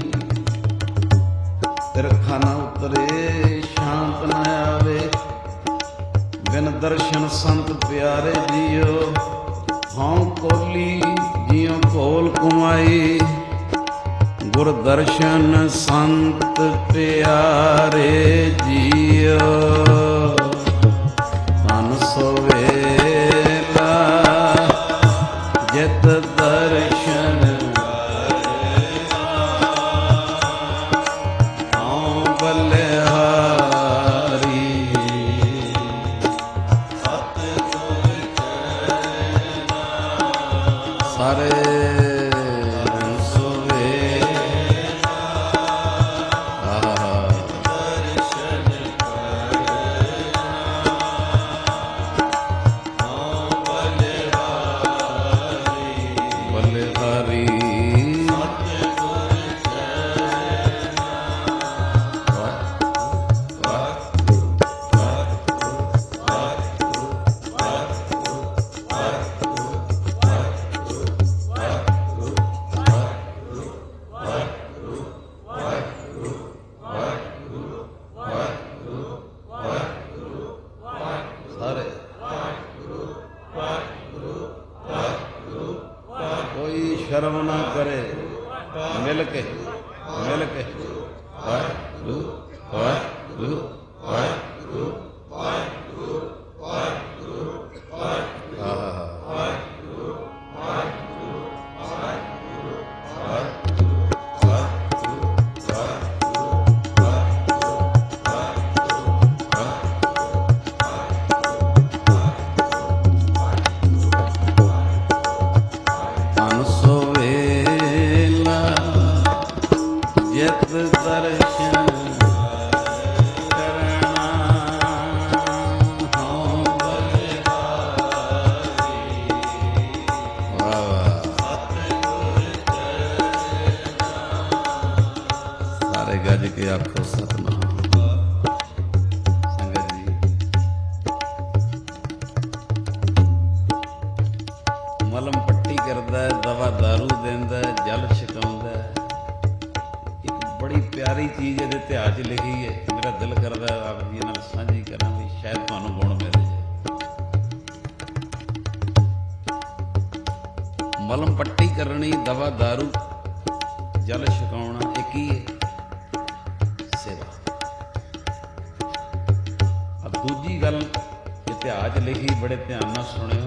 ਤਿਰਖਾ ਨਾ ਉਤਰੇ ਸ਼ਾਂਤ ਨਾ ਆਵੇ ਬਿਨ ਦਰਸ਼ਨ ਸੰਤ ਪਿਆਰੇ ਜੀਓ। ਹਉ ਕੋਲੀ ਜਿਉ ਕੋਲ ਕੁਮਾਈ ਗੁਰਦਰਸ਼ਨ ਸੰਤ ਪਿਆਰੇ ਜੀਓ। ਸੋਵੇਲਾ ਜਿਤ ਦਰਸ਼ਨ ਆਉ ਬਲਿਹਾਰੀ। ਸਤਿਗੁਰ ਚਰਨਾ ਸਾਰੇ ਸ਼ਰਮ ਨਾ ਕਰੇ ਮਿਲ ਕੇ ਵਾਹਿਗੁਰੂ ਵਾਹਿਗੁਰੂ ਵਾਹਿਗੁਰੂ ਵਾਹਿਗੁਰੂ ਵਾਹਿਗੁਰੂ ਵਾਹਿਗੁਰੂ ਵਾਹਿਗੁਰੂ ਧਨ ਸੋਵੇਲਾ ਜਿਤ ਪਿਆਰੀ ਚੀਜ਼ ਇਹਦੇ ਇਤਿਹਾਸ 'ਚ ਲਿਖੀ ਹੈ, ਮੇਰਾ ਦਿਲ ਕਰਦਾ ਆਪ ਜੀ ਨਾਲ ਸਾਂਝੀ ਕਰਾਂ ਵੀ ਸ਼ਾਇਦ ਤੁਹਾਨੂੰ ਗੁਣ ਮਿਲ ਜਾਏ। ਮਲਮ ਪੱਟੀ ਕਰਨੀ, ਦਵਾ ਦਾਰੂ, ਜਲ ਛਕਾਉਣਾ, ਇਹ ਕੀ ਹੈ? ਸੇਵਾ। ਦੂਜੀ ਗੱਲ ਇਤਿਹਾਸ 'ਚ ਲਿਖੀ, ਬੜੇ ਧਿਆਨ ਨਾਲ ਸੁਣਿਓ।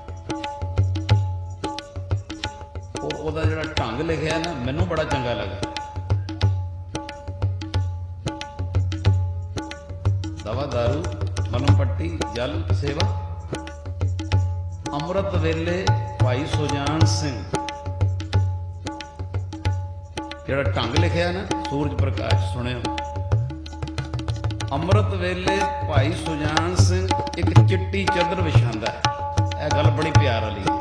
ਉਹਦਾ ਜਿਹੜਾ ਢੰਗ ਲਿਖਿਆ ਨਾ, ਮੈਨੂੰ ਬੜਾ ਚੰਗਾ ਲੱਗਾ। ਦਵਾ ਦਾਰੂ, ਮਲਮ ਪੱਟੀ, ਜਲ ਸੇਵਾ। ਅੰਮ੍ਰਿਤ ਵੇਲੇ ਭਾਈ ਸੁਜਾਨ ਸਿੰਘ, ਜਿਹੜਾ ਢੰਗ ਲਿਖਿਆ ਨਾ ਸੂਰਜ ਪ੍ਰਕਾਸ਼, ਸੁਣਿਓ। ਅੰਮ੍ਰਿਤ ਵੇਲੇ ਭਾਈ ਸੁਜਾਨ ਸਿੰਘ ਇੱਕ ਚਿੱਟੀ ਚਾਦਰ ਵਿਛਾਉਂਦਾ ਹੈ। ਇਹ ਗੱਲ ਬੜੀ ਪਿਆਰ ਵਾਲੀ ਹੈ।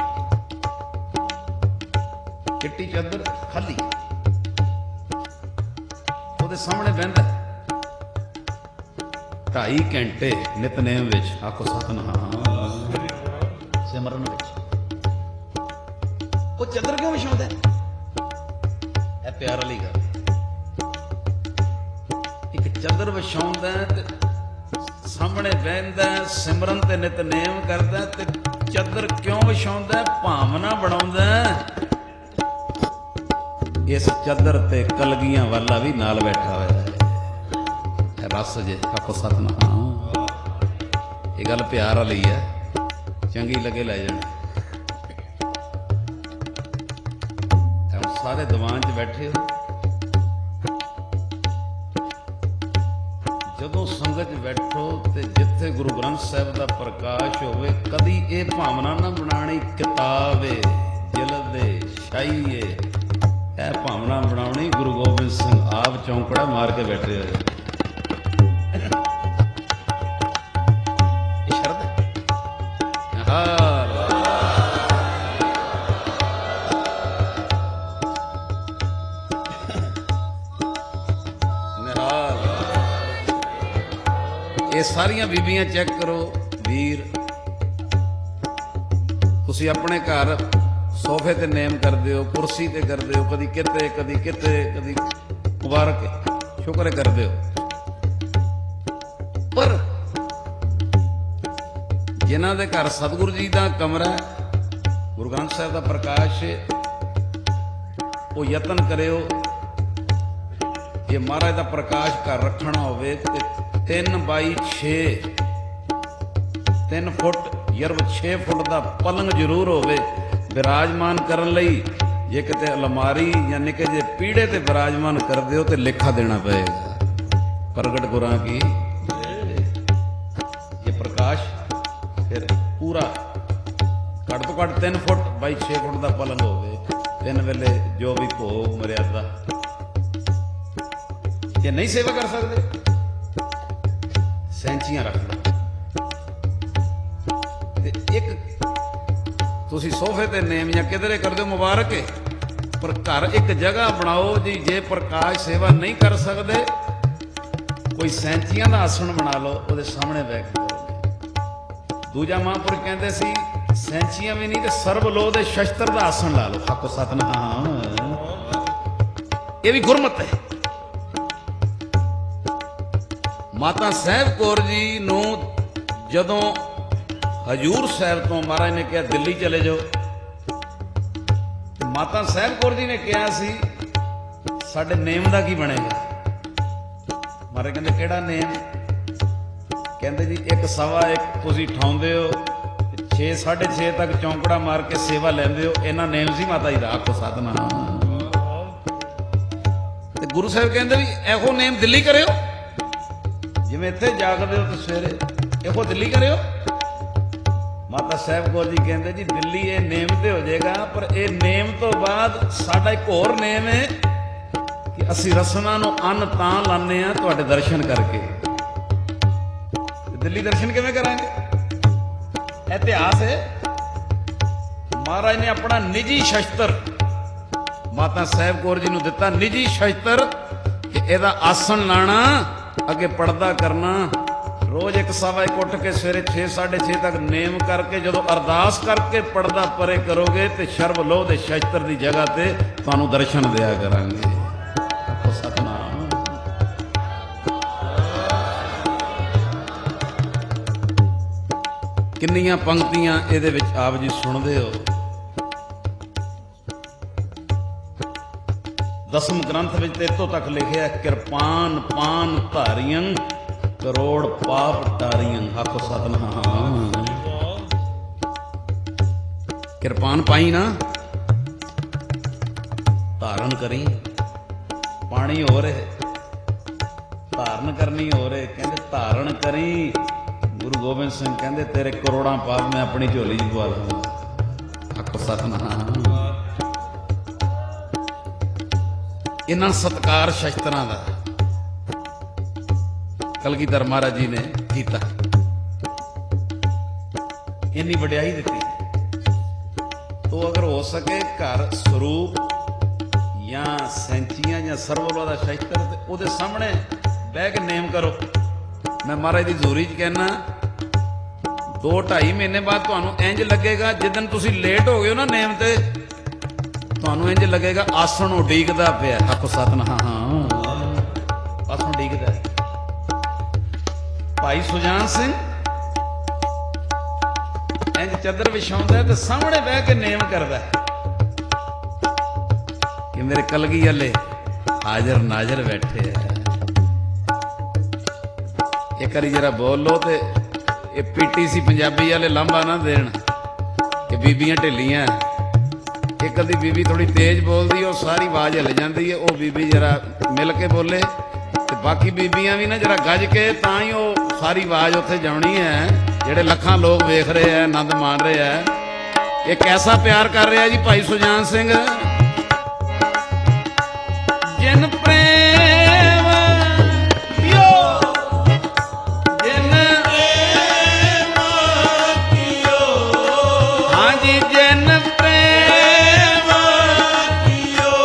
ਚਿੱਟੀ ਚਾਦਰ ਖਾਲੀ, ਉਹਦੇ ਸਾਹਮਣੇ ਬਹਿੰਦਾ 2.5 ਘੰਟੇ ਨਿਤਨੇਮ ਵਿੱਚ, ਆਖੋ ਸਤਿਨਾਮ, ਸਿਮਰਨ ਵਿੱਚ। ਉਹ ਚਾਦਰ ਕਿਉਂ ਵਿਛਾਉਂਦਾ? ਇਹ ਪਿਆਰ ਵਾਲੀ ਗੱਲ। ਇੱਕ ਚਾਦਰ ਵਿਛਾਉਂਦਾ ਤੇ ਸਾਹਮਣੇ ਬਹਿੰਦਾ, ਸਿਮਰਨ ਤੇ ਨਿਤਨੇਮ ਕਰਦਾ। ਤੇ ਚਾਦਰ ਕਿਉਂ ਵਿਛਾਉਂਦਾ? ਭਾਵਨਾ ਬਣਾਉਂਦਾ। ਇਸ ਚਾਦਰ ਤੇ ਕਲਗੀਆਂ ਵਾਲਾ ਵੀ ਨਾਲ ਬੈਠਾ ਹੋਇਆ ਹੈ। ਰਸ ਜੇ, ਆਖੋ ਸਤਿਨਾਮ। ਇਹ ਗੱਲ ਪਿਆਰ ਵਾਲੀ ਹੈ, ਚੰਗੀ ਲੱਗੇ ਲੈ ਜਾਣ। ਸਾਰੇ ਦੀਵਾਨ 'ਚ ਬੈਠੇ ਹੋ, ਜਦੋਂ ਸੰਗਤ 'ਚ ਬੈਠੋ ਤੇ ਜਿੱਥੇ ਗੁਰੂ ਗ੍ਰੰਥ ਸਾਹਿਬ ਦਾ ਪ੍ਰਕਾਸ਼ ਹੋਵੇ, ਕਦੀ ਇਹ ਭਾਵਨਾ ਨਾ ਬਣਾਣੀ ਕਿਤਾਬ ਏ, ਜਿਲਦ ਏ, ਸ਼ਾਹੀ ਏ। ਇਹ ਭਾਵਨਾ ਬਣਾਉਣੀ ਗੁਰੂ ਗੋਬਿੰਦ ਸਿੰਘ ਆਪ ਚੌਂਕੜਾ ਮਾਰ ਕੇ ਬੈਠੇ ਹੋਏ। ਇਹ ਸ਼ਰਤ ਹੈ। ਇਹ ਸਾਰੀਆਂ ਬੀਬੀਆਂ ਚੈੱਕ ਕਰੋ ਵੀਰ, ਤੁਸੀਂ ਆਪਣੇ ਘਰ ਸੋਫੇ ਤੇ ਨੇਮ ਕਰਦੇ ਹੋ, ਕੁਰਸੀ ਤੇ ਕਰਦੇ ਹੋ, ਕਦੀ ਕਿਤੇ ਕਦੀ ਕਿਤੇ, ਕਦੀ ਮੁਬਾਰਕ ਸ਼ੁਕਰ ਕਰਦੇ ਹੋ। ਪਰ ਜਿਨ੍ਹਾਂ ਦੇ ਘਰ ਸਤਿਗੁਰੂ ਜੀ ਦਾ ਕਮਰਾ, ਗੁਰੂ ਗ੍ਰੰਥ ਸਾਹਿਬ ਦਾ ਪ੍ਰਕਾਸ਼, ਉਹ ਯਤਨ ਕਰਿਓ ਜੇ ਮਹਾਰਾਜ ਦਾ ਪ੍ਰਕਾਸ਼ ਘਰ ਰੱਖਣਾ ਹੋਵੇ ਤੇ 3x6 3 ਫੁੱਟ ਯਰਬ 6 ਫੁੱਟ ਦਾ ਪਲੰਗ ਜ਼ਰੂਰ ਹੋਵੇ ਵਿਰਾਜਮਾਨ ਕਰਨ ਲਈ। ਜੇ ਕਿਤੇ ਅਲਮਾਰੀ ਜਾਂ ਨਿੱਕੇ ਜਿਹੇ ਪੀੜੇ ਤੇ ਵਿਰਾਜਮਾਨ ਕਰਦੇ ਹੋ ਤੇ ਲੇਖਾ ਦੇਣਾ ਪਏਗਾ। ਪ੍ਰਗਟ ਗੁਰਾਂ ਕੀ ਇਹ ਪ੍ਰਕਾਸ਼, ਫਿਰ ਪੂਰਾ ਘੱਟ ਤੋਂ ਘੱਟ 3 ਫੁੱਟ ਬਾਈ 6 ਫੁੱਟ ਦਾ ਪਲੰਗ ਹੋਵੇ। 3 ਵੇਲੇ ਜੋ ਵੀ ਭੋਗ ਮਰਿਆਦਾ। ਜੇ ਨਹੀਂ ਸੇਵਾ ਕਰ ਸਕਦੇ, ਸੈਂਚੀਆਂ ਰੱਖ ਲਓ। ਤੇ ਇੱਕ ਤੁਸੀਂ ਸੋਫੇ ਤੇ ਨੇਮ ਜਾਂ ਕਿਧਰੇ ਕਰਦੇ ਹੋ, ਮੁਬਾਰਕ ਹੈ, ਪਰ ਘਰ ਇੱਕ ਜਗ੍ਹਾ ਬਣਾਓ ਜੀ। ਜੇ ਪ੍ਰਕਾਸ਼ ਸੇਵਾ ਨਹੀਂ ਕਰ ਸਕਦੇ, ਕੋਈ ਸੈਂਚੀਆਂ ਦਾ ਆਸਣ ਬਣਾ ਲਓ, ਉਹਦੇ ਸਾਹਮਣੇ ਬੈਠ ਕੇ। ਦੂਜਾ ਮਹਾਂਪੁਰਖ ਕਹਿੰਦੇ ਸੀ ਸੈਂਚੀਆਂ ਵੀ ਨਹੀਂ ਤੇ ਸਰਬ ਲੋਹ ਦੇ ਸ਼ਸਤਰ ਦਾ ਆਸਣ ਲਾ ਲਓ। ਆਖੋ ਸਤਿਨਾਮ। ਇਹ ਵੀ ਗੁਰਮਤਿ ਹੈ। ਮਾਤਾ ਸਾਹਿਬ ਕੌਰ ਜੀ ਨੂੰ ਜਦੋਂ ਹਜੂਰ ਸਾਹਿਬ ਤੋਂ ਮਹਾਰਾਜ ਨੇ ਕਿਹਾ ਦਿੱਲੀ ਚਲੇ ਜਾਓ, ਮਾਤਾ ਸਾਹਿਬ ਕੌਰ ਜੀ ਨੇ ਕਿਹਾ ਸੀ ਸਾਡੇ ਨੇਮ ਦਾ ਕੀ ਬਣੇਗਾ? ਮਹਾਰਾਜ ਕਹਿੰਦੇ ਕਿਹੜਾ ਨੇਮ? ਕਹਿੰਦੇ ਜੀ 1 ਸਵਾ 1 ਤੁਸੀਂ ਠਾਉਂਦੇ ਹੋ, 6 6:30 ਤੱਕ ਚੌਂਕੜਾ ਮਾਰ ਕੇ ਸੇਵਾ ਲੈਂਦੇ ਹੋ। ਇਹਨਾਂ ਨੇਮ ਸੀ ਮਾਤਾ ਜੀ ਦਾ। ਆਖੋ ਸਤਿਨਾਮ। ਤੇ ਗੁਰੂ ਸਾਹਿਬ ਕਹਿੰਦੇ ਵੀ ਇਹੋ ਨੇਮ ਦਿੱਲੀ ਕਰਿਓ। ਜਿਵੇਂ ਇੱਥੇ ਜਾਗਦੇ ਹੋ ਤੇ ਸਵੇਰੇ ਇਹੋ ਦਿੱਲੀ ਕਰਿਓ। ਮਾਤਾ ਸਾਹਿਬ ਕੌਰ ਜੀ ਕਹਿੰਦੇ ਜੀ ਦਿੱਲੀ ਇਹ ਨੇਮ ਤੇ ਹੋ ਜਾਏਗਾ, ਪਰ ਇਹ ਨੇਮ ਤੋਂ ਬਾਅਦ ਸਾਡਾ ਇੱਕ ਹੋਰ ਨੇਮ ਹੈ ਕਿ ਅਸੀਂ ਰਸਮਾਂ ਨੂੰ ਅੰਨ ਤਾਂ ਲਾਉਂਦੇ ਹਾਂ ਤੁਹਾਡੇ ਦਰਸ਼ਨ ਕਰਕੇ। ਦਿੱਲੀ ਦਰਸ਼ਨ ਕਿਵੇਂ ਕਰਾਂਗੇ? ਇਤਿਹਾਸ ਹੈ। ਮਹਾਰਾਜ ਨੇ ਆਪਣਾ ਨਿੱਜੀ ਸ਼ਸਤਰ ਮਾਤਾ ਸਾਹਿਬ ਕੌਰ ਜੀ ਨੂੰ ਦਿੱਤਾ, ਨਿੱਜੀ ਸ਼ਸਤਰ, ਕਿ ਇਹਦਾ ਆਸਣ ਲਾਣਾ, ਅੱਗੇ ਪੜਦਾ ਕਰਨਾ। ਰੋਜ਼ 1 ਸਵਾ 1 ਉੱਠ ਕੇ ਸਵੇਰੇ 6 6:30 ਤੱਕ ਨੇਮ ਕਰਕੇ ਜਦੋਂ ਅਰਦਾਸ ਕਰਕੇ ਪੜਦਾ ਪਰੇ ਕਰੋਗੇ ਤੇ ਸ਼ਰਬ ਲੋਹ ਦੇ ਸ਼ਸਤਰ ਦੀ ਜਗ੍ਹਾ ਤੇ ਤੁਹਾਨੂੰ ਦਰਸ਼ਨ ਦਿਆ ਕਰਾਂਗੇ। ਆਖੋ ਸਤਿਨਾਮ। ਕਿੰਨੀਆਂ ਪੰਕਤੀਆਂ ਇਹਦੇ ਵਿੱਚ ਆਪ ਜੀ ਸੁਣਦੇ ਹੋ। ਦਸਮ ਗ੍ਰੰਥ ਵਿੱਚ ਤੇ ਇੱਥੋਂ ਤੱਕ ਲਿਖਿਆ, ਕਿਰਪਾਨ ਪਾਨ ਧਾਰੀਆਂ ਕਰੋੜ ਪਾਪ ਟਾਰੀਆਂ। ਆਖੋ ਸਤਿਨਾਮ। ਕਿਰਪਾਨ ਪਾਈ ਨਾ, ਧਾਰਨ ਕਰੀ। ਪਾਣੀ ਹੋ ਰਹੇ, ਧਾਰਨ ਕਰਨੀ ਹੋ ਰਹੇ। ਕਹਿੰਦੇ ਧਾਰਨ ਕਰੀ। ਗੁਰੂ ਗੋਬਿੰਦ ਸਿੰਘ ਕਹਿੰਦੇ ਤੇਰੇ ਕਰੋੜਾਂ ਪਾਪ ਮੈਂ ਆਪਣੀ ਝੋਲੀ 'ਚ ਪਵਾ ਲਵਾਂ। ਆਖੋ ਸਤਿਨਾਮ। ਇਹਨਾਂ ਸਤਿਕਾਰ ਸ਼ਸਤਰਾਂ ਦਾ ਕਲਗੀਧਰ ਮਹਾਰਾਜ ਜੀ ਨੇ ਕੀਤਾ, ਇੰਨੀ ਵਡਿਆਈ ਦਿੱਤੀ। ਤੋ ਅਗਰ ਹੋ ਸਕੇ ਘਰ ਸਰੂਪ ਜਾਂ ਸੈਂਚੀਆਂ ਜਾਂ ਸਰਵਰ ਦਾ ਸ਼ਸਤਰ ਤੇ ਉਹਦੇ ਸਾਹਮਣੇ ਬਹਿ ਕੇ ਨੇਮ ਕਰੋ। ਮੈਂ ਮਹਾਰਾਜ ਦੀ ਹਜ਼ੂਰੀ 'ਚ ਕਹਿਣਾ 2-2.5 ਮਹੀਨੇ ਬਾਅਦ ਤੁਹਾਨੂੰ ਇੰਜ ਲੱਗੇਗਾ, ਜਿੱਦਣ ਤੁਸੀਂ ਲੇਟ ਹੋ ਗਏ ਹੋ ਨਾ ਨੇਮ ਤੇ, ਤੁਹਾਨੂੰ ਇੰਜ ਲੱਗੇਗਾ ਆਸਣ ਉਡੀਕਦਾ ਪਿਆ। ਆਖੋ ਸਤਿਨਾਮ। ਆਸਣ ਉਡੀਕਦਾ। ਭਾਈ ਸੁਜਾਨ ਸਿੰਘ ਇੰਜ ਚੱਦਰ ਵਿਛਾਉਂਦਾ ਤੇ ਸਾਹਮਣੇ ਬਹਿ ਕੇ ਨੇਮ ਕਰਦਾ ਕਿ ਮੇਰੇ ਕਲਗੀ ਵਾਲੇ ਹਾਜ਼ਰ ਨਾਜ਼ਰ ਬੈਠੇ ਆ। ਇੱਕ ਵਾਰੀ ਜਰਾ ਬੋਲ ਲੋ ਤੇ ਇਹ PTC ਪੰਜਾਬੀ ਵਾਲੇ ਲਾਂਭਾ ਨਾ ਦੇਣ ਕਿ ਬੀਬੀਆਂ ਢਿੱਲੀਆਂ। ਇੱਕ ਅੱਧੀ ਬੀਬੀ ਥੋੜੀ ਤੇਜ਼ ਬੋਲਦੀ, ਉਹ ਸਾਰੀ ਆਵਾਜ਼ ਹਿੱਲ ਜਾਂਦੀ ਹੈ। ਉਹ ਬੀਬੀ ਜਰਾ ਮਿਲ ਕੇ ਬੋਲੇ ਤੇ ਬਾਕੀ ਬੀਬੀਆਂ ਵੀ ਨਾ ਜਰਾ ਗੱਜ ਕੇ, ਤਾਂ ਹੀ ਉਹ ਸਾਰੀ ਆਵਾਜ਼ ਉੱਥੇ ਜਾਣੀ ਹੈ। ਜਿਹੜੇ ਲੱਖਾਂ ਲੋਕ ਵੇਖ ਰਹੇ ਆ, ਆਨੰਦ ਮਾਣ ਰਹੇ ਆ। ਇਹ ਕੈਸਾ ਪਿਆਰ ਕਰ ਰਿਹਾ ਜੀ ਭਾਈ ਸੁਜਾਨ ਸਿੰਘ। ਜਿਨ ਪ੍ਰੇਮ ਪਿਓ, ਜਿਨ ਪ੍ਰੇਮ ਪਿਓ, ਹਾਂਜੀ ਜਿਨ ਪ੍ਰੇਮ ਪਿਓ,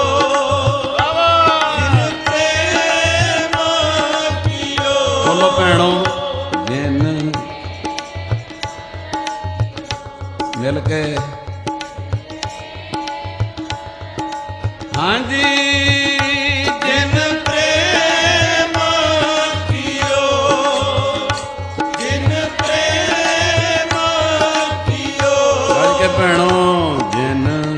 ਜਿਨ ਪ੍ਰੇਮ ਪਿਓ। ਬੋਲੋ ਭੈਣੋ, ਜਿਨ ਮਿਲ ਕੇ, ਹਾਂਜੀ ਜਿਨ ਪ੍ਰੇਮ ਪਿਓ, ਜਿਨ ਪ੍ਰੇਮ ਪਿਓ। ਗੱਜ ਕੇ ਭੈਣੋ, ਜਿਨ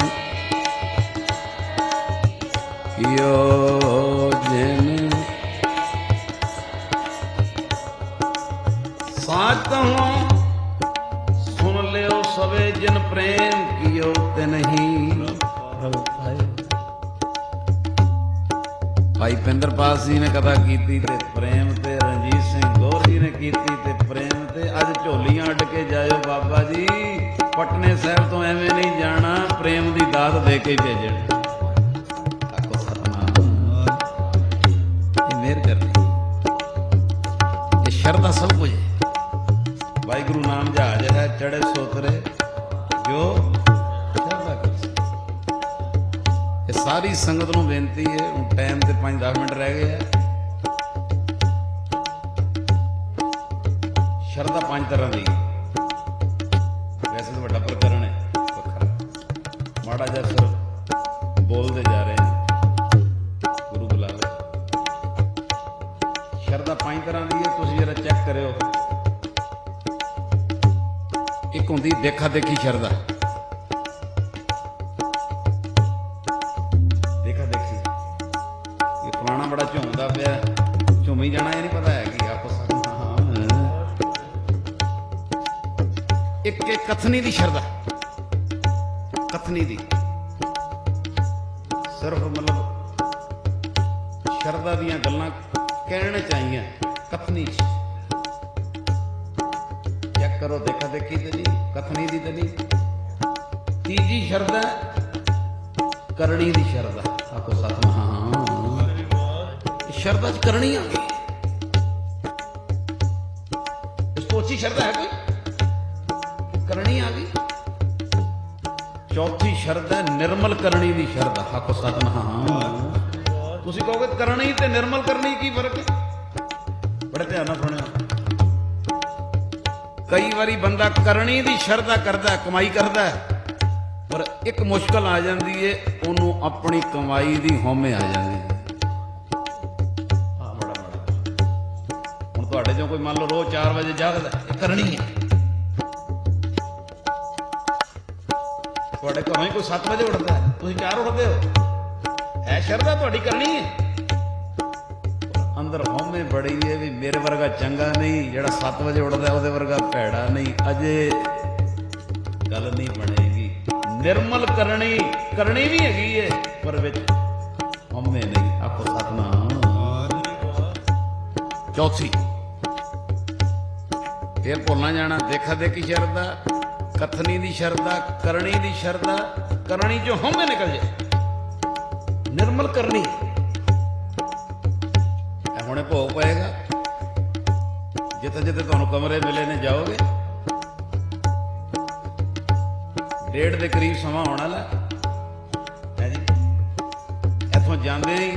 ਪਿਓ, ਜਿਨ ਸਾਚ ਕਹੂੰ ਸੁਣ ਲਿਓ ਸਵੇ, ਜਿਨ ਪ੍ਰੇਮ ਕੀਓ ਤੇ ਨਹੀਂ। ਭਾਈ ਪਿੰਦਰਪਾਲ ਜੀ ਨੇ ਕਥਾ ਕੀਤੀ ਤੇ ਪ੍ਰੇਮ ਤੇ, ਰਣਜੀਤ ਸਿੰਘ ਗੌਰ ਜੀ ਨੇ ਕੀਤੀ ਤੇ ਪ੍ਰੇਮ ਤੇ। ਅੱਜ ਝੋਲੀਆਂ ਅੱਡ ਕੇ ਜਾਇਓ ਬਾਬਾ ਜੀ, ਪਟਨੇ ਸਾਹਿਬ ਤੋਂ ਐਵੇਂ ਨਹੀਂ ਜਾਣਾ, ਪ੍ਰੇਮ ਦੀ ਦਾਤ ਦੇ ਕੇ ਭੇਜਣ। ਆਖੋ ਸਤਿਨਾਮ। ਇਹ ਮਿਹਰ ਕਰਨੀ, ਇਹ ਸ਼ਰਧਾ ਸਭ ਕੁਝ ਹੈ। ਵਾਹਿਗੁਰੂ ਨਾਮ ਜਹਾਜ ਹੈ, ਚੜੇ ਸੋਤਰੇ ਜੋ ਸ਼ਰਧਾ ਕਰ। ਇਹ ਸਾਰੀ ਸੰਗਤ ਨੂੰ ਬੇਨਤੀ ਹੈ। ਹੁਣ ਟਾਈਮ ਤੇ 5-10 ਮਿੰਟ ਰਹਿ ਗਏ ਆ। ਸ਼ਰਧਾ 5 ਤਰ੍ਹਾਂ ਦੀ, ਵੈਸੇ ਤਾਂ ਵੱਡਾ ਪ੍ਰਕਰਨ ਹੈ, ਵੱਖਰਾ ਮਾੜਾ ਜਿਹਾ ਸਿਰ ਬੋਲਦੇ ਜਾ ਰਹੇ ਹਾਂ, ਗੁਰੂ ਬੁਲਾਵੇ। ਸ਼ਰਧਾ 5 ਤਰ੍ਹਾਂ ਦੀ ਹੈ, ਤੁਸੀਂ ਜਰਾ ਚੈੱਕ ਕਰਿਓ। ਇੱਕ ਹੁੰਦੀ ਦੇਖਾ ਦੇਖੀ ਸ਼ਰਧਾ, ਦੇਖਾ ਦੇਖੀ। ਇਹ ਫਲਾਣਾ ਬੜਾ ਝੂਮਦਾ ਪਿਆ, ਝੂਮੀ ਜਾਣਾ, ਇਹ ਨਹੀਂ ਪਤਾ ਹੈ ਕਿ ਆਪਸ। ਇੱਕ ਕਥਨੀ ਦੀ ਸ਼ਰਧਾ, ਕਥਨੀ ਦੀ ਸਿਰਫ ਮਤਲਬ ਸ਼ਰਧਾ ਦੀਆਂ ਗੱਲਾਂ ਕਹਿਣ ਚਾਹੀਆਂ ਕਥਨੀ 'ਚ। ਚੈੱਕ ਕਰੋ, ਦੇਖਾ ਦੇਖੀ ਤੇ ਨਹੀਂ, ਕਥਨੀ ਦੀ ਤੇ ਨਹੀਂ। ਤੀਜੀ ਸ਼ਰਧਾ ਕਰਨੀ ਦੀ ਸ਼ਰਧਾ। ਆਖੋ ਸਤਿਨਾਮ। ਸ਼ਰਧਾ 'ਚ ਕਰਨੀ ਆ ਗਈ, ਇਸ ਤੋਂ ਅੱਛੀ ਸ਼ਰਧਾ ਹੈ ਕੋਈ? ਕਰਨੀ ਆ ਗਈ। ਚੌਥੀ ਸ਼ਰਧਾ ਨਿਰਮਲ ਕਰਨੀ ਦੀ ਸ਼ਰਧਾ। ਆਖੋ ਸਤਿਨਾਮ। ਤੁਸੀਂ ਕਹੋਗੇ ਕਰਨੀ ਤੇ ਨਿਰਮਲ ਕਰਨੀ ਕੀ ਫਰਕ ਹੈ? ਬੜੇ ਧਿਆਨ ਨਾਲ ਸੁਣਿਓ। ਕਈ ਵਾਰੀ ਬੰਦਾ ਕਰਨੀ ਦੀ ਸ਼ਰਧਾ ਕਰਦਾ, ਕਮਾਈ ਕਰਦਾ, ਪਰ ਇੱਕ ਮੁਸ਼ਕਲ ਆ ਜਾਂਦੀ ਏ, ਉਹਨੂੰ ਆਪਣੀ ਕਮਾਈ ਦੀ ਹਉਮੈ ਆ ਜਾਂਦੀ ਹੈ। ਬੜਾ ਹੁਣ ਤੁਹਾਡੇ ਚੋਂ ਕੋਈ ਮੰਨ ਲਓ ਰੋਜ਼ 4 ਵਜੇ ਜਾਗਦਾ, ਇਹ ਕਰਨੀ ਹੈ। ਤੁਹਾਡੇ ਘਰੋਂ ਹੀ ਕੋਈ 7 ਵਜੇ ਉੱਠਦਾ, ਤੁਸੀਂ 4 ਉੱਠਦੇ ਹੋ, ਹੈ ਸ਼ਰਧਾ ਤੁਹਾਡੀ ਕਰਨੀ ਹੈ। ਅੰਦਰ ਹਉਮੈ ਬੜੀ ਹੈ ਵੀ ਮੇਰੇ ਵਰਗਾ ਚੰਗਾ ਨਹੀਂ, ਜਿਹੜਾ 7 ਵਜੇ ਉੱਠਦਾ ਉਹਦੇ ਵਰਗਾ ਭੈੜਾ ਨਹੀਂ। ਅਜੇ ਗੱਲ ਨਹੀਂ ਬਣੇਗੀ। ਨਿਰਮਲ ਕਰਨੀ ਵੀ ਹੈਗੀ ਹੈ, ਪਰ ਵਿੱਚ ਹਉਮੈ ਨਹੀਂ। ਆਖੋ ਸਤਿਨਾਮ। ਚੌਥੀ ਫਿਰ ਭੁੱਲ ਨਾ ਜਾਣਾ, ਦੇਖਾ ਦੇਖੀ ਸ਼ਰਧਾ, ਕਥਨੀ ਦੀ ਸ਼ਰਧਾ, ਕਰਨੀ ਦੀ ਸ਼ਰਧਾ। ਕਰਨੀ ਚੋਂ ਹਉਮੈ ਨਿਕਲ ਜਾਏ, ਨਿਰਮਲ ਕਰਨੀ। ਇਹ ਹੁਣੇ ਭੋਗ ਪਏਗਾ, ਜਿੱਥੇ ਜਿੱਥੇ ਤੁਹਾਨੂੰ ਕਮਰੇ ਮਿਲੇ ਨੇ ਜਾਓਗੇ। 1:30 ਦੇ ਕਰੀਬ ਸਮਾਂ ਆਉਣ ਵਾਲਾ ਹੈ ਜੀ। ਇੱਥੋਂ ਜਾਂਦੇ ਹੀ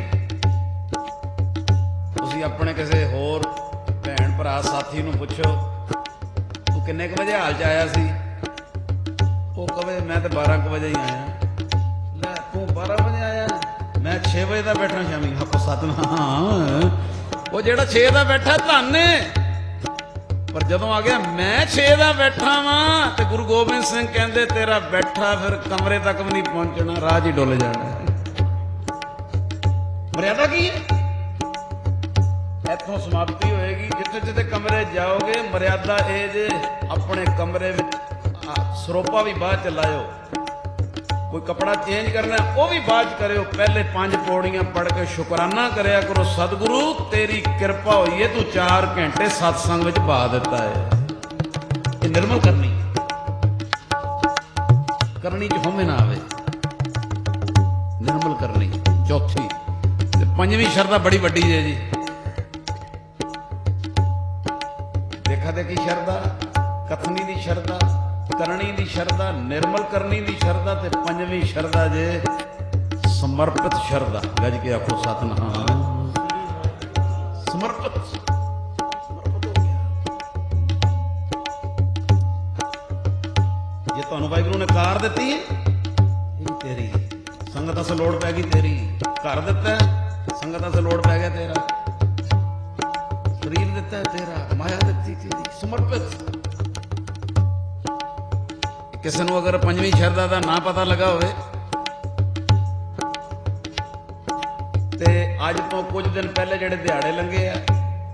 ਤੁਸੀਂ ਆਪਣੇ ਕਿਸੇ ਹੋਰ ਭੈਣ ਭਰਾ ਸਾਥੀ ਨੂੰ ਪੁੱਛੋ, ਤੂੰ ਕਿੰਨੇ ਕੁ ਵਜੇ ਹਾਲ 'ਚ ਆਇਆ ਸੀ? ਉਹ ਕਵੇ ਮੈਂ ਤਾਂ 12 ਕੁ ਵਜੇ ਹੀ ਆਇਆ। ਲੈ ਤੂੰ 12 ਵਜੇ ਆਇਆ, ਮੈਂ 6 ਵਜੇ ਦਾ ਬੈਠਾ ਸ਼ਾਮੀ। ਆਪੋ ਸਤਿਨਾਮ। ਉਹ ਜਿਹੜਾ 6 ਦਾ ਬੈਠਾ ਧੰਨ ਹੈ, ਪਰ ਜਦੋਂ ਆ ਗਿਆ ਮੈਂ 6 ਦਾ ਬੈਠਾ ਵਾਂ, ਤੇ ਗੁਰੂ ਗੋਬਿੰਦ ਸਿੰਘ ਕਹਿੰਦੇ ਤੇਰਾ ਬੈਠਾ ਫਿਰ ਕਮਰੇ ਤੱਕ ਵੀ ਨਹੀਂ ਪਹੁੰਚਣਾ, ਰਾਹ 'ਚ ਹੀ ਡੁੱਲ ਜਾਣਾ। ਮਰਿਆਦਾ ਕੀ ਹੈ? ਇੱਥੋਂ ਸਮਾਪਤੀ ਹੋਏਗੀ। ਜਿੱਥੇ ਜਿੱਥੇ ਕਮਰੇ ਜਾਓਗੇ, ਮਰਿਆਦਾ ਇਹ ਜੇ ਆਪਣੇ ਕਮਰੇ ਵਿੱਚ ਸਰੋਪਾ ਵੀ ਬਾਅਦ ਚ ਲਾਇਓ, ਕੋਈ ਕੱਪੜਾ ਚੇਂਜ ਕਰਨਾ ਉਹ ਵੀ ਬਾਅਦ ਚ ਕਰਿਓ। ਪਹਿਲੇ 5 ਪੌੜੀਆਂ ਪੜ੍ਹ ਕੇ ਸ਼ੁਕਰਾਨਾ ਕਰਿਆ ਕਰੋ, ਸਤਿਗੁਰੂ ਤੇਰੀ ਕਿਰਪਾ ਹੋਈ ਹੈ, ਤੂੰ 4 ਘੰਟੇ ਸਤਸੰਗ ਵਿੱਚ ਪਾ ਦਿੱਤਾ ਹੈ। ਇਹ ਨਿਰਮਲ ਕਰਨੀ ਚ ਹਉਮੈ ਨਾ ਆਵੇ, ਨਿਰਮਲ ਕਰਨੀ। ਚੌਥੀ ਤੇ 5ਵੀਂ ਸ਼ਰਧਾ ਬੜੀ ਵੱਡੀ ਹੈ ਜੀ। ਦੇਖਾ ਦੇਖੀ ਸ਼ਰਧਾ, ਕਥਨੀ ਦੀ ਸ਼ਰਧਾ, ਕਰਨੀ ਦੀ ਸ਼ਰਧਾ, ਨਿਰਮਲ ਕਰਨੀ ਦੀ ਸ਼ਰਧਾ, ਤੇ 5ਵੀਂ ਸ਼ਰਧਾ ਜੇ ਸਮਰਪਿਤ ਸ਼ਰਧਾ। ਗੱਜ ਕੇ ਆਖੋ ਸਤਿਨਾਮ। ਸਮਰਪਿਤ ਹੋ ਗਿਆ। ਜੇ ਤੁਹਾਨੂੰ ਵਾਹਿਗੁਰੂ ਨੇ ਕਾਰ ਦਿੱਤੀ ਹੈ, ਇਹ ਤੇਰੀ ਸੰਗਤ ਅਸ ਲੋੜ ਪੈ ਗਈ, ਤੇਰੀ ਘਰ ਦਿੱਤਾ ਸੰਗਤ ਅਸ ਲੋੜ ਪੈ ਗਿਆ, ਤੇਰਾ ਸਰੀਰ ਦਿੱਤਾ ਤੇਰਾ, ਮਾਇਆ ਦਿੱਤੀ ਤੇਰੀ, ਸਮਰਪਿਤ। ਕਿਸੇ ਨੂੰ ਅਗਰ 5ਵੀਂ ਸ਼ਰਧਾ ਦਾ ਨਾ ਪਤਾ ਲੱਗਾ ਹੋਵੇ, ਤੇ ਅੱਜ ਤੋਂ ਕੁਝ ਦਿਨ ਪਹਿਲੇ ਜਿਹੜੇ ਦਿਹਾੜੇ ਲੰਘੇ ਆ,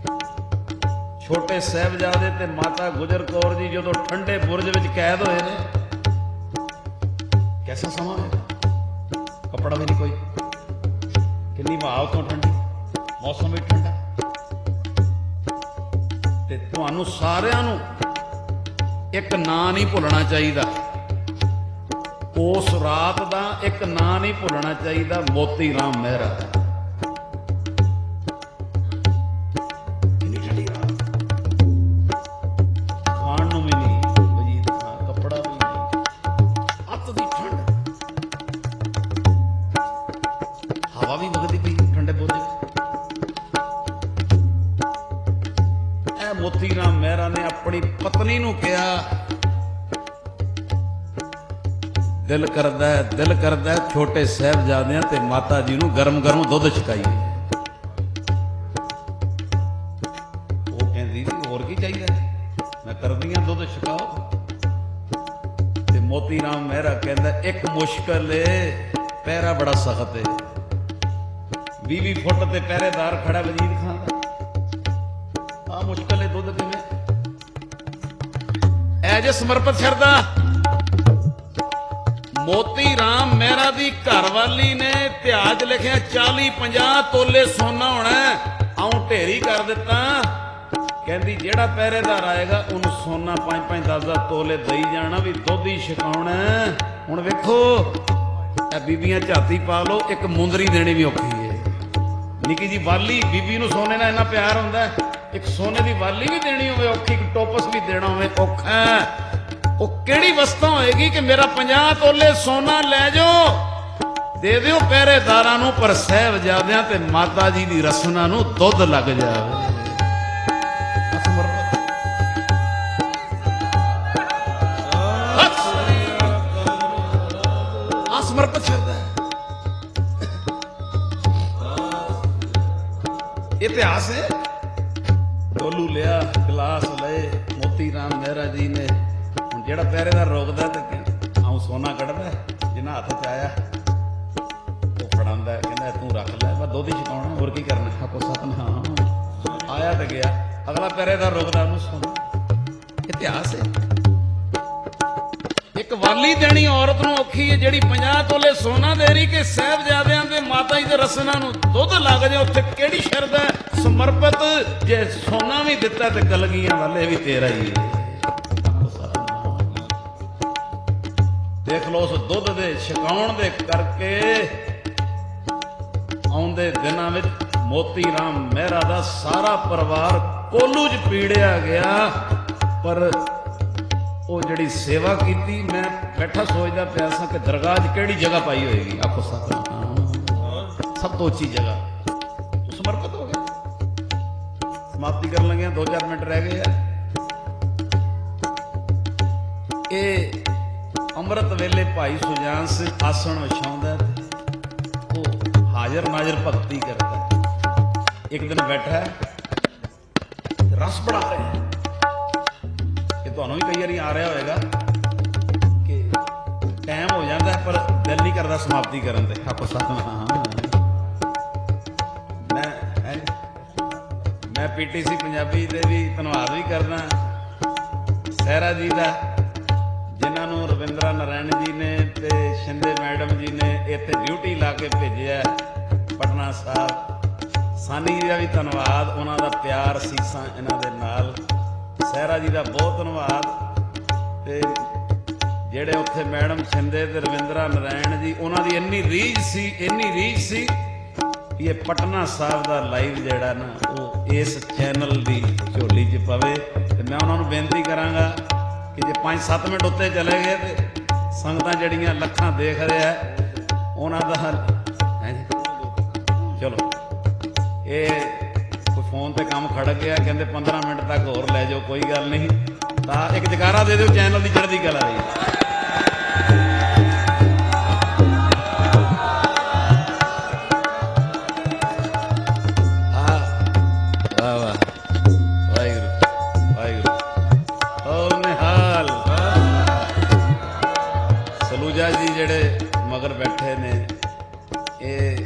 ਛੋਟੇ ਸਾਹਿਬਜ਼ਾਦੇ ਤੇ ਮਾਤਾ ਗੁਜਰ ਕੌਰ ਜੀ ਜਦੋਂ ਠੰਡੇ ਬੁਰਜ ਵਿੱਚ ਕੈਦ ਹੋਏ ਨੇ, ਕੈਸਾ ਸਮਾਂ ਹੋਏਗਾ, ਕੱਪੜਾ ਵੀ ਨਹੀਂ ਕੋਈ, ਕਿੰਨੀ ਹਵਾ ਉਤੋਂ ਠੰਡੀ, ਮੌਸਮ ਵੀ ਠੰਡਾ। ਤੇ ਤੁਹਾਨੂੰ ਸਾਰਿਆਂ ਨੂੰ ਇੱਕ ਨਾਂ ਨਹੀਂ ਭੁੱਲਣਾ ਚਾਹੀਦਾ, ਉਸ ਰਾਤ ਦਾ ਇੱਕ ਨਾਂ ਨਹੀਂ ਭੁੱਲਣਾ ਚਾਹੀਦਾ, ਮੋਤੀ ਰਾਮ ਮਹਿਰਾ। ਕਿੰਨੀ ਠੰਡੀ ਰਾਤ, ਖਾਣ ਨੂੰ ਵੀ ਨਹੀਂ ਵਜੀਦ ਖਾਂ, ਕੱਪੜਾ ਵੀ ਨਹੀਂ, ਅੱਤ ਦੀ ਠੰਡ, ਹਵਾ ਵੀ ਵਗਦੀ ਪਈ ਠੰਡੇ ਬੁਰਜ। ਇਹ ਮੋਤੀ ਰਾਮ ਮਹਿਰਾ ਨੇ ਆਪਣੀ ਪਤਨੀ ਨੂੰ ਕਿਹਾ, ਦਿਲ ਕਰਦਾ ਛੋਟੇ ਸਾਹਿਬਜ਼ਾਦਿਆਂ ਤੇ ਮਾਤਾ ਜੀ ਨੂੰ ਗਰਮ ਗਰਮ ਦੁੱਧ ਛਕਾਈਏ। ਉਹ ਕਹਿੰਦੀ ਸੀ ਹੋਰ ਕੀ ਚਾਹੀਦਾ, ਮੈਂ ਕਰਦੀ ਹਾਂ, ਦੁੱਧ ਛਕਾਓ। ਤੇ ਮੋਤੀ ਰਾਮ ਮਹਿਰਾ ਕਹਿੰਦਾ ਇੱਕ ਮੁਸ਼ਕਲ ਏ, ਪਹਿਰਾ ਬੜਾ ਸਖਤ ਏ, 20 ਫੁੱਟ ਤੇ ਪਹਿਰੇਦਾਰ ਖੜਾ ਵਜੀਦ ਖਾਂ ਦਾ, ਆ ਮੁਸ਼ਕਲ ਏ, ਦੁੱਧ ਕਿਵੇਂ? ਐ ਜੇ ਸਮਰਪਿਤ ਸ਼ਰਧਾ। ਮੋਤੀ ਰਾਮ ਮਹਿਰਾ ਦੀ ਘਰਵਾਲੀ ਨੇ ਇਤਿਹਾਸ ਲਿਖਿਆ 40-50 ਤੋਲੇ ਸੋਨਾ ਹੋਣਾ, ਆਉਂ ਢੇਰੀ ਕਰ ਦਿੱਤਾ। ਕਹਿੰਦੀ ਜਿਹੜਾ ਪਹਿਰੇਦਾਰ ਆਏਗਾ ਉਹਨੂੰ ਸੋਨਾ 5-5 10 ਤੋਲੇ ਦਈ ਜਾਣਾ, ਵੀ ਦੁੱਧ ਹੀ ਛਕਾਉਣਾ। ਹੁਣ ਵੇਖੋ ਇਹ ਬੀਬੀਆਂ ਝਾਤੀ ਪਾ ਲਓ, ਇੱਕ ਮੁੰਦਰੀ ਦੇਣੀ ਵੀ ਔਖੀ ਹੈ। ਨਿੱਕੀ ਜੀ ਵਾਲੀ ਬੀਬੀ ਨੂੰ ਸੋਨੇ ਨਾਲ ਇੰਨਾ ਪਿਆਰ ਹੁੰਦਾ, ਇੱਕ ਸੋਨੇ ਦੀ ਵਾਲੀ ਵੀ ਦੇਣੀ ਹੋਵੇ ਔਖੀ, ਇੱਕ ਟੋਪਸ ਵੀ ਦੇਣਾ ਹੋਵੇ ਔਖਾ। ਉਹ ਕਿਹੜੀ ਵਸਤਾਂ ਹੋਏਗੀ ਕਿ ਮੇਰਾ 50 ਤੋਲੇ ਸੋਨਾ ਲੈ ਜਾਓ, ਦੇ ਦਿਓ ਪਹਿਰੇਦਾਰਾਂ ਨੂੰ, ਪਰ ਸਾਹਿਬਜ਼ਾਦਿਆਂ ਤੇ ਮਾਤਾ ਜੀ ਦੀ ਰਸਨਾ ਨੂੰ ਦੁੱਧ ਲੱਗ ਜਾਵੇ। ਸਮਰਪਿਤ ਸ਼ਰਧਾ ਇਤਿਹਾਸ ਹੈ। ਡੋਲੂ ਲਿਆ, ਗਲਾਸ ਲਏ, ਮੋਤੀ ਰਾਮ ਮਹਿਰਾ ਜੀ ਨੇ। ਹੁਣ ਜਿਹੜਾ ਪਹਿਰੇਦਾਰ ਰੋਕਦਾ ਤੇ ਆਉਂ ਬਾਹੋਂ ਸੋਨਾ ਕੱਢਦਾ, ਜਿੰਨਾ ਹੱਥ 'ਚ ਆਇਆ ਉਹ ਫੜਾਉਂਦਾ, ਕਹਿੰਦਾ ਤੂੰ ਰੱਖ ਲੈ, ਬਸ ਦੁੱਧ ਹੀ ਛਕਾਉਣਾ, ਹੋਰ ਕੀ ਕਰਨਾ। ਆਖੋ ਸਤਿਨਾਮ। ਆਇਆ ਤੇ ਗਿਆ, ਅਗਲਾ ਪਹਿਰੇਦਾਰ ਰੁਕਦਾ, ਉਹਨੂੰ ਸੋਨਾ। ਇਤਿਹਾਸ ਹੈ। ਇੱਕ ਵਾਲੀ ਦੇਣੀ ਔਰਤ ਨੂੰ ਔਖੀ ਹੈ ਜਿਹੜੀ 50 ਤੋਲੇ ਸੋਨਾ ਦੇ ਰਹੀ ਕਿ ਸਾਹਿਬਜ਼ਾਦਿਆਂ ਦੇ ਮਾਤਾ ਜੀ ਦੇ ਰਸਨਾਂ ਨੂੰ ਦੁੱਧ ਲੱਗ ਜਾਏ, ਉੱਥੇ ਕਿਹੜੀ ਸ਼ਰਧਾ ਸਮਰਪਿਤ। ਜੇ ਸੋਨਾ ਵੀ ਦਿੱਤਾ ਤੇ ਕਲਗੀਆਂ ਵਾਲੇ ਵੀ ਤੇਰਾ ਹੀ ਹੈ। ਦੇਖ ਲਓ ਉਸ ਦੁੱਧ ਦੇ ਛਕਾਉਣ ਦੇ ਕਰਕੇ ਆਉਂਦੇ ਦਿਨਾਂ ਵਿੱਚ ਮੋਤੀ ਰਾਮ ਮਹਿਰਾ ਦਾ ਸਾਰਾ ਪਰਿਵਾਰ ਕੋਲੂ 'ਚ ਪੀੜਿਆ ਗਿਆ। ਪਰ ਉਹ ਜਿਹੜੀ ਸੇਵਾ ਕੀਤੀ, ਮੈਂ ਬੈਠਾ ਸੋਚਦਾ ਪਿਆ ਸਾਂ ਕਿ ਦਰਗਾਹ 'ਚ ਕਿਹੜੀ ਜਗ੍ਹਾ ਪਾਈ ਹੋਏਗੀ। ਆਖੋ ਸਤਿਨਾਮ। ਸਭ ਤੋਂ ਉੱਚੀ ਜਗ੍ਹਾ ਸਮਰਪਿਤ ਹੋ ਗਿਆ। ਸਮਾਪਤੀ ਕਰਨ ਲੱਗਿਆ, 2-4 ਮਿੰਟ ਰਹਿ ਗਏ ਆ। ਇਹ ਅੰਮ੍ਰਿਤ ਵੇਲੇ ਭਾਈ ਸੁਜਾਨ ਸਿੰਘ ਆਸਣ ਵਿਛਾਉਂਦਾ, ਉਹ ਹਾਜ਼ਰ ਨਾਜ਼ਰ ਭਗਤੀ ਕਰਦਾ। ਇੱਕ ਦਿਨ ਬੈਠਾ ਰਸ ਬਣਾ ਰਿਹਾ। ਇਹ ਤੁਹਾਨੂੰ ਵੀ ਕਈ ਵਾਰੀ ਆ ਰਿਹਾ ਹੋਏਗਾ ਕਿ ਟਾਈਮ ਹੋ ਜਾਂਦਾ ਪਰ ਦਿਲ ਨਹੀਂ ਕਰਦਾ ਸਮਾਪਤੀ ਕਰਨ ਤੇ। ਆਖੋ ਸਤਿਨਾਮ। ਮੈਂ ਪੀਟੀਸੀ ਪੰਜਾਬੀ ਦੇ ਵੀ ਧੰਨਵਾਦ ਵੀ ਕਰਦਾ ਸਹਿਰਾ ਜੀ ਦਾ, ਜਿਨ੍ਹਾਂ ਨੂੰ ਰਵਿੰਦਰਾ ਨਾਰਾਇਣ ਜੀ ਨੇ ਤੇ ਸ਼ਿੰਦੇ ਮੈਡਮ ਜੀ ਨੇ ਇੱਥੇ ਡਿਊਟੀ ਲਾ ਕੇ ਭੇਜਿਆ ਪਟਨਾ ਸਾਹਿਬ। ਸਾਨੀ ਜੀ ਦਾ ਵੀ ਧੰਨਵਾਦ, ਉਹਨਾਂ ਦਾ ਪਿਆਰ ਸੀਸਾਂ ਇਹਨਾਂ ਦੇ ਨਾਲ। ਸਹਿਰਾ ਜੀ ਦਾ ਬਹੁਤ ਧੰਨਵਾਦ। ਤੇ ਜਿਹੜੇ ਉੱਥੇ ਮੈਡਮ ਸ਼ਿੰਦੇ ਤੇ ਰਵਿੰਦਰਾ ਨਾਰਾਇਣ ਜੀ, ਉਹਨਾਂ ਦੀ ਇੰਨੀ ਰੀਝ ਸੀ ਕਿ ਇਹ ਪਟਨਾ ਸਾਹਿਬ ਦਾ ਲਾਈਵ ਜਿਹੜਾ ਨਾ ਉਹ ਇਸ ਚੈਨਲ ਦੀ ਝੋਲੀ 'ਚ ਪਵੇ। ਤੇ ਮੈਂ ਉਹਨਾਂ ਨੂੰ ਬੇਨਤੀ ਕਰਾਂਗਾ ਕਿ ਜੇ 5-7 ਮਿੰਟ ਉੱਤੇ ਚਲੇ ਗਏ ਤੇ ਸੰਗਤਾਂ ਜਿਹੜੀਆਂ ਲੱਖਾਂ ਦੇਖ ਰਿਹਾ ਉਹਨਾਂ ਦਾ ਹੈ ਜੀ। ਚਲੋ ਇਹ ਕੋਈ ਫੋਨ ਤੇ ਕੰਮ ਖੜਕ ਗਿਆ, ਕਹਿੰਦੇ 15 ਮਿੰਟ ਤੱਕ ਹੋਰ ਲੈ ਜਾਓ, ਕੋਈ ਗੱਲ ਨਹੀਂ। ਤਾਂ ਇੱਕ ਜਕਾਰਾ ਦੇ ਦਿਓ, ਚੈਨਲ ਦੀ ਚੜ੍ਹਦੀ ਕਲਾ ਰਹੀ। ਜੀ ਜਿਹੜੇ ਮਗਰ ਬੈਠੇ ਨੇ, ਇਹ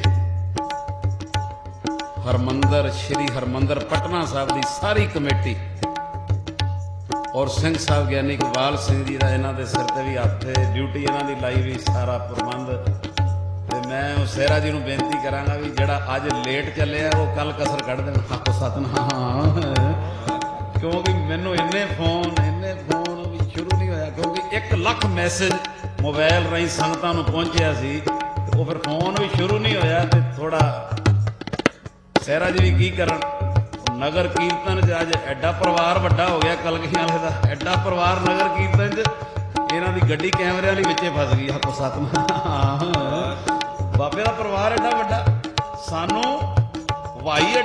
ਹਰਮੰਦਰ ਸ਼੍ਰੀ ਹਰਮੰਦਰ ਪਟਨਾ ਸਾਹਿਬ ਦੀ ਸਾਰੀ ਕਮੇਟੀ ਔਰ ਸਿੰਘ ਸਾਹਿਬ ਗਿਆਨੀ ਇਕਬਾਲ ਸਿੰਘ ਜੀ ਦਾ ਇਹਨਾਂ ਦੇ ਸਿਰ ਤੇ ਵੀ ਹੱਥ ਹੈ, ਡਿਊਟੀ ਇਹਨਾਂ ਦੀ ਲਾਈ ਵੀ, ਸਾਰਾ ਪ੍ਰਬੰਧ। ਤੇ ਮੈਂ ਉਹ ਸਹਿਰਾ ਜੀ ਨੂੰ ਬੇਨਤੀ ਕਰਾਂਗਾ ਵੀ ਜਿਹੜਾ ਅੱਜ ਲੇਟ ਚੱਲਿਆ ਉਹ ਕੱਲ ਕਸਰ ਕੱਢ ਦੇਣ। ਆਖੋ ਸਤਿਨਾਮ। ਕਿਉਂਕਿ ਮੈਨੂੰ ਇੰਨੇ ਫੋਨ ਵੀ ਸ਼ੁਰੂ ਨਹੀਂ ਹੋਇਆ, ਕਿਉਂਕਿ 1 ਲੱਖ ਮੈਸੇਜ ਮੋਬਾਈਲ ਰਾਹੀਂ ਸੰਗਤਾਂ ਨੂੰ ਪਹੁੰਚਿਆ ਸੀ, ਤੇ ਉਹ ਫਿਰ ਫੋਨ ਵੀ ਸ਼ੁਰੂ ਨਹੀਂ ਹੋਇਆ। ਤੇ ਥੋੜਾ ਸਹਿਰਾ ਜੀ ਵੀ ਕੀ ਕਰਨ, ਨਗਰ ਕੀਰਤਨ 'ਚ ਅੱਜ ਐਡਾ ਪਰਿਵਾਰ ਵੱਡਾ ਹੋ ਗਿਆ ਕਲਗੀਆਂ ਵਾਲੇ ਦਾ, ਐਡਾ ਪਰਿਵਾਰ ਨਗਰ ਕੀਰਤਨ 'ਚ ਇਹਨਾਂ ਦੀ ਗੱਡੀ ਕੈਮਰਿਆਂ ਵਾਲੀ ਵਿੱਚੇ ਫਸ ਗਈ। ਆਖੋ ਸਤਿਨਾਮ। ਬਾਬੇ ਦਾ ਪਰਿਵਾਰ ਐਡਾ ਵੱਡਾ। ਸਾਨੂੰ ਹਵਾਈ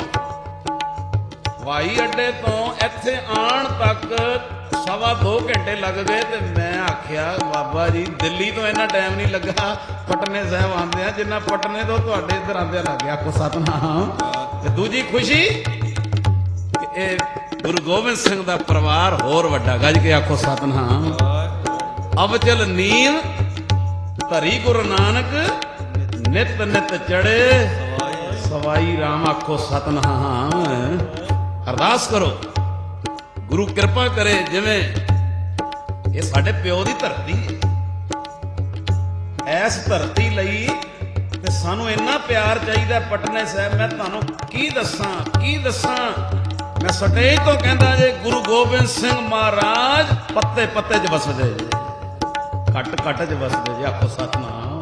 ਅੱਡੇ ਤੋਂ ਇੱਥੇ ਆਉਣ ਤੱਕ 2.25 ਘੰਟੇ ਲੱਗ ਗਏ। ਤੇ ਮੈਂ ਆਖਿਆ ਬਾਬਾ ਜੀ ਦਿੱਲੀ ਤੋਂ ਇੰਨਾ ਟਾਈਮ ਨਹੀਂ ਲੱਗਾ ਪਟਨੇ ਸਾਹਿਬ ਆਉਂਦੇ ਆ ਜਿੰਨਾ ਪਟਨੇ ਤੋਂ ਤੁਹਾਡੇ ਇੱਧਰ ਆਉਂਦਿਆਂ ਲੱਗ ਗਿਆ। ਆਖੋ ਸਤਿਨਾਮ। ਤੇ ਦੂਜੀ ਖੁਸ਼ੀ ਕਿ ਇਹ ਗੁਰੂ ਗੋਬਿੰਦ ਸਿੰਘ ਦਾ ਪਰਿਵਾਰ ਹੋਰ ਵੱਡਾ। ਗੱਜ ਕੇ ਆਖੋ ਸਤਿਨਾਮ। ਅਵਚਲ ਨੀਂਦ ਧਰੀ ਗੁਰੂ ਨਾਨਕ ਨਿਤ ਨਿਤ ਚੜੇ ਸਵਾਈ ਰਾਮ। ਆਖੋ ਸਤਿਨਾਮ। ਅਰਦਾਸ ਕਰੋ ਗੁਰੂ ਕਿਰਪਾ ਕਰੇ। ਜਿਵੇਂ ਇਹ ਸਾਡੇ ਪਿਓ ਦੀ ਧਰਤੀ ਹੈ, ਇਸ ਧਰਤੀ ਲਈ ਤੇ ਸਾਨੂੰ ਇੰਨਾ ਪਿਆਰ ਚਾਹੀਦਾ ਪਟਨੇ ਸਾਹਿਬ। ਮੈਂ ਤੁਹਾਨੂੰ ਕੀ ਦੱਸਾਂ ਮੈਂ ਸਟੇਜ ਤੋਂ ਕਹਿੰਦਾ ਜੇ ਗੁਰੂ ਗੋਬਿੰਦ ਸਿੰਘ ਮਹਾਰਾਜ ਪੱਤੇ ਪੱਤੇ 'ਚ ਵਸਦੇ, ਘੱਟ 'ਚ ਵਸਦੇ ਜੇ। ਆਖੋ ਸਤਿਨਾਮ।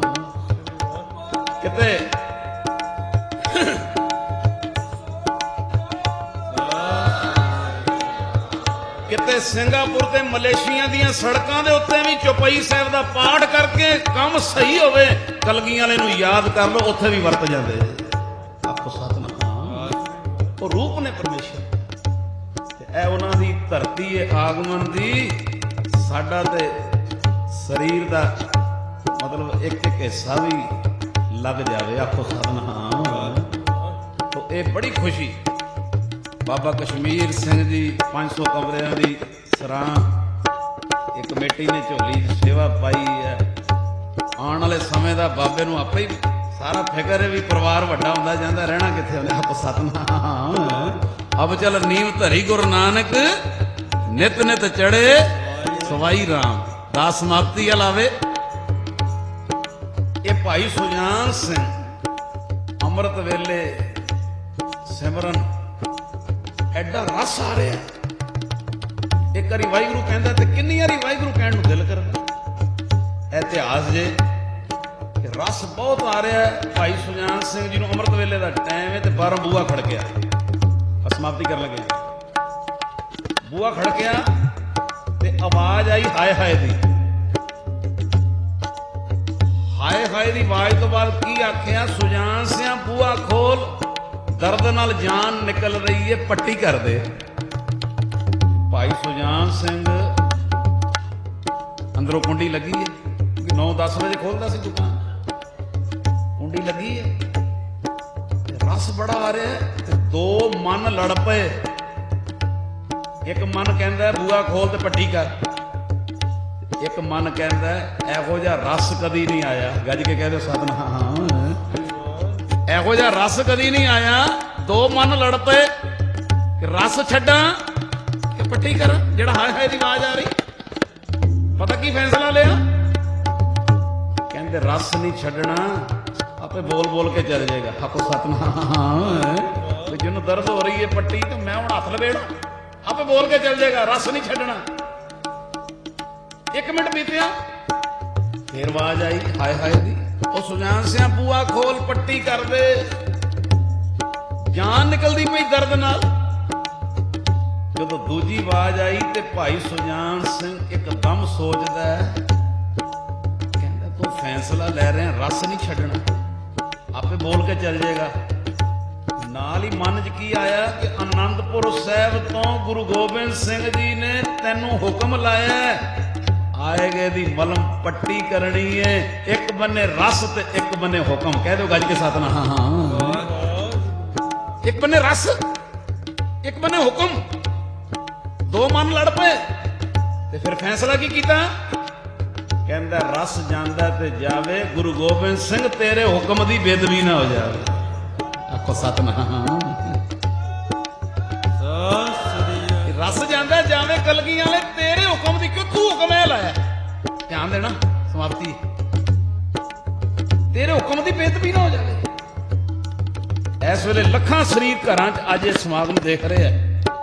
ਕਿਤੇ ਸਿੰਗਾਪੁਰ ਤੇ ਮਲੇਸ਼ੀਆ ਦੀਆਂ ਸੜਕਾਂ ਦੇ ਉੱਤੇ ਵੀ ਚੌਪਈ ਸਾਹਿਬ ਦਾ ਪਾਠ ਕਰਕੇ ਕੰਮ ਸਹੀ ਹੋਵੇ, ਕਲਗੀਆਂ ਵਾਲੇ ਨੂੰ ਯਾਦ ਕਰ ਲਓ, ਉੱਥੇ ਵੀ ਵਰਤ ਜਾਂਦੇ। ਆਖੋ ਸਤਿਨਾਮ। ਉਹ ਰੂਪ ਨੇ ਪਰਮੇਸ਼ਰ, ਇਹ ਉਹਨਾਂ ਦੀ ਧਰਤੀ ਹੈ ਆਗਮਨ ਦੀ। ਸਾਡਾ ਤੇ ਸਰੀਰ ਦਾ ਮਤਲਬ ਇੱਕ ਹਿੱਸਾ ਵੀ ਲੱਗ ਜਾਵੇ। ਆਖੋ ਸਤਿਨਾਮ। ਇਹ ਬੜੀ ਖੁਸ਼ੀ। ਬਾਬਾ ਕਸ਼ਮੀਰ ਸਿੰਘ ਜੀ 500 ਕਮਰਿਆਂ ਦੀ ਸਰਾਂ ਇਹ ਕਮੇਟੀ ਬੇਟੀ ਨੇ ਝੋਲੀ 'ਚ ਸੇਵਾ ਪਾਈ ਹੈ। ਆਉਣ ਵਾਲੇ ਸਮੇਂ ਦਾ ਬਾਬੇ ਨੂੰ ਆਪੇ ਹੀ ਸਾਰਾ ਫਿਕਰ ਹੈ ਵੀ ਪਰਿਵਾਰ ਵੱਡਾ ਹੁੰਦਾ ਜਾਂਦਾ, ਰਹਿਣਾ ਕਿੱਥੇ ਹੁੰਦਾ। ਆਪ ਸਤਨਾਮ ਅਬ ਚੱਲ ਨੀਂਵ ਧਰੀ ਗੁਰੂ ਨਾਨਕ, ਨਿਤ ਨਿਤ ਚੜੇ ਸਵਾਈ ਰਾਮ। ਦਾਸ ਸਮਾਪਤੀ ਲਾਵੇ। ਇਹ ਭਾਈ ਸੁਜਾਨ ਸਿੰਘ ਅੰਮ੍ਰਿਤ ਵੇਲੇ ਸਿਮਰਨ ਐਡਾ ਰਸ ਆ ਰਿਹਾ। ਇੱਕ ਵਾਰੀ ਵਾਹਿਗੁਰੂ ਕਹਿੰਦਾ ਤੇ ਕਿੰਨੀ ਵਾਰੀ ਵਾਹਿਗੁਰੂ ਕਹਿਣ ਨੂੰ ਦਿਲ ਕਰਦਾ। ਇਤਿਹਾਸ ਜੇ ਕਿ ਰਸ ਬਹੁਤ ਆ ਰਿਹਾ ਹੈ। ਭਾਈ ਸੁਜਾਨ ਸਿੰਘ ਜੀ ਨੂੰ ਅੰਮ੍ਰਿਤ ਵੇਲੇ ਦਾ ਟਾਈਮ ਹੈ ਤੇ ਬਾਹਰੋਂ ਬੂਹਾ ਖੜਕਿਆ। ਸਮਾਪਤੀ ਕਰਨ ਲੱਗੇ, ਬੂਹਾ ਖੜਕਿਆ ਤੇ ਆਵਾਜ਼ ਆਈ ਹਾਏ ਹਾਏ ਦੀ। ਹਾਏ ਹਾਏ ਦੀ ਆਵਾਜ਼ ਤੋਂ ਬਾਅਦ ਕੀ ਆਖਿਆ? ਸੁਜਾਨ ਸਿੰਘ ਬੂਹਾ ਖੋਲ, ਦਰਦ ਨਾਲ ਜਾਨ ਨਿਕਲ ਰਹੀ ਹੈ, ਪੱਟੀ ਕਰ ਦੇ। ਭਾਈ ਸੁਜਾਨ ਸਿੰਘ ਅੰਦਰੋਂ ਕੁੰਡੀ ਲੱਗੀ ਹੈ, 9-10 ਵਜੇ ਖੋਲਦਾ ਸੀ ਦੁਕਾਨ, ਕੁੰਡੀ ਲੱਗੀ ਹੈ, ਰਸ ਬੜਾ ਆ ਰਿਹਾ ਤੇ ਦੋ ਮਨ ਲੜ ਪਏ। ਇੱਕ ਮਨ ਕਹਿੰਦਾ ਬੂਹਾ ਖੋਲ ਤੇ ਪੱਟੀ ਕਰ, ਇੱਕ ਮਨ ਕਹਿੰਦਾ ਇਹੋ ਜਿਹਾ ਰਸ ਕਦੀ ਨਹੀਂ ਆਇਆ। ਗੱਜ ਕੇ ਕਹਿ ਦਿਓ ਸਤਨਾਮ। ਇਹੋ ਜਿਹਾ ਰਸ ਕਦੀ ਨਹੀਂ ਆਇਆ। ਦੋ ਮਨ ਲੜ ਪਏ ਕਿ ਰਸ ਛੱਡਾਂ ਕਿ ਪੱਟੀ ਕਰਾਂ। ਜਿਹੜਾ ਹਾਏ ਹਾਏ ਦੀ ਆਵਾਜ਼ ਆ ਰਹੀ, ਪਤਾ ਕੀ ਫੈਸਲਾ ਲਿਆ? ਕਹਿੰਦੇ ਰਸ ਨਹੀਂ ਛੱਡਣਾ, ਆਪੇ ਬੋਲ ਬੋਲ ਕੇ ਚੱਲ ਜਾਏਗਾ। ਆਪੋ ਸਤਨਾਮ। ਜਿਹਨੂੰ ਦਰਦ ਹੋ ਰਹੀ ਹੈ ਪੱਟੀ ਤੇ ਮੈਂ ਹੁਣ ਹੱਥ ਲਵੇੜਾ, ਆਪੇ ਬੋਲ ਕੇ ਚੱਲ ਜਾਏਗਾ, ਰਸ ਨਹੀਂ ਛੱਡਣਾ। 1 ਮਿੰਟ ਬੀਤਿਆ, ਫੇਰ ਆਵਾਜ਼ ਆਈ ਹਾਏ ਹਾਏ ਦੀ। ਉਹ ਸੁਜਾਨ ਸਿੰਘ ਬੂਹਾ ਖੋਲ, ਪੱਟੀ ਕਰ ਦੇ। ਜਾਨ ਨਿਕਲਦੀ ਪਈ ਦਰਦ ਨਾਲ। ਜਦੋਂ ਦੂਜੀ ਆਵਾਜ਼ ਆਈ ਤੇ ਭਾਈ ਸੁਜਾਨ ਸਿੰਘ ਇੱਕਦਮ ਸੋਚਦਾ ਹੈ, ਕਹਿੰਦਾ ਤੂੰ ਫੈਸਲਾ ਲੈ ਰਿਹਾ ਰਸ ਨਹੀਂ ਛੱਡਣਾ, ਆਪੇ ਬੋਲ ਕੇ ਚੱਲ ਜਾਏਗਾ। ਨਾਲ ਹੀ ਮਨ 'ਚ ਕੀ ਆਇਆ ਕਿ ਆਨੰਦਪੁਰ ਸਾਹਿਬ ਤੋਂ ਗੁਰੂ ਗੋਬਿੰਦ ਸਿੰਘ ਜੀ ਨੇ ਤੈਨੂੰ ਹੁਕਮ ਲਾਇਆ, ਆਏਗੇ ਦੀ ਮਲਮ ਪੱਟੀ ਕਰਨੀ ਹੈ। ਇੱਕ ਬੰਨੇ ਰਸ ਤੇ ਇੱਕ ਬੰਨੇ ਹੁਕਮ। ਕਹਿ ਦਿਓ ਗੱਜ ਕੇ ਸਤਨਾਮ। ਇੱਕ ਬੰਨੇ ਰਸ, ਇੱਕ ਬੰਨੇ ਹੁਕਮ। ਦੋ ਮਨ ਲੜ ਪਏ ਤੇ ਫਿਰ ਫੈਸਲਾ ਕੀ ਕੀਤਾ? ਕਹਿੰਦਾ ਰਸ ਜਾਂਦਾ ਤੇ ਜਾਵੇ, ਗੁਰੂ ਗੋਬਿੰਦ ਸਿੰਘ ਤੇਰੇ ਹੁਕਮ ਦੀ ਬੇਦਬੀ ਨਾ ਹੋ ਜਾਵੇ। ਆਖੋ ਸਤਨਾਮ। ਰਸ ਜਾਂਦਾ ਜਾਵੇ, ਕਲਗੀ ਵਾਲੇ ਤੇਰੇ ਹੁਕਮ ਦੀ, ਕਿਉਂ ਤੂੰ ਹੁਕਮ ਇਹ ਲਾਇਆ। ਧਿਆਨ ਦੇਣਾ, ਸਮਾਪਤੀ। ਤੇਰੇ ਹੁਕਮ ਦੀ ਬੇਦਬੀ ਨਾ ਹੋ ਜਾਵੇ। ਇਸ ਵੇਲੇ ਲੱਖਾਂ ਸ਼ਰੀਕ ਘਰਾਂ 'ਚ ਅੱਜ ਇਹ ਸਮਾਗਮ ਦੇਖ ਰਹੇ ਆ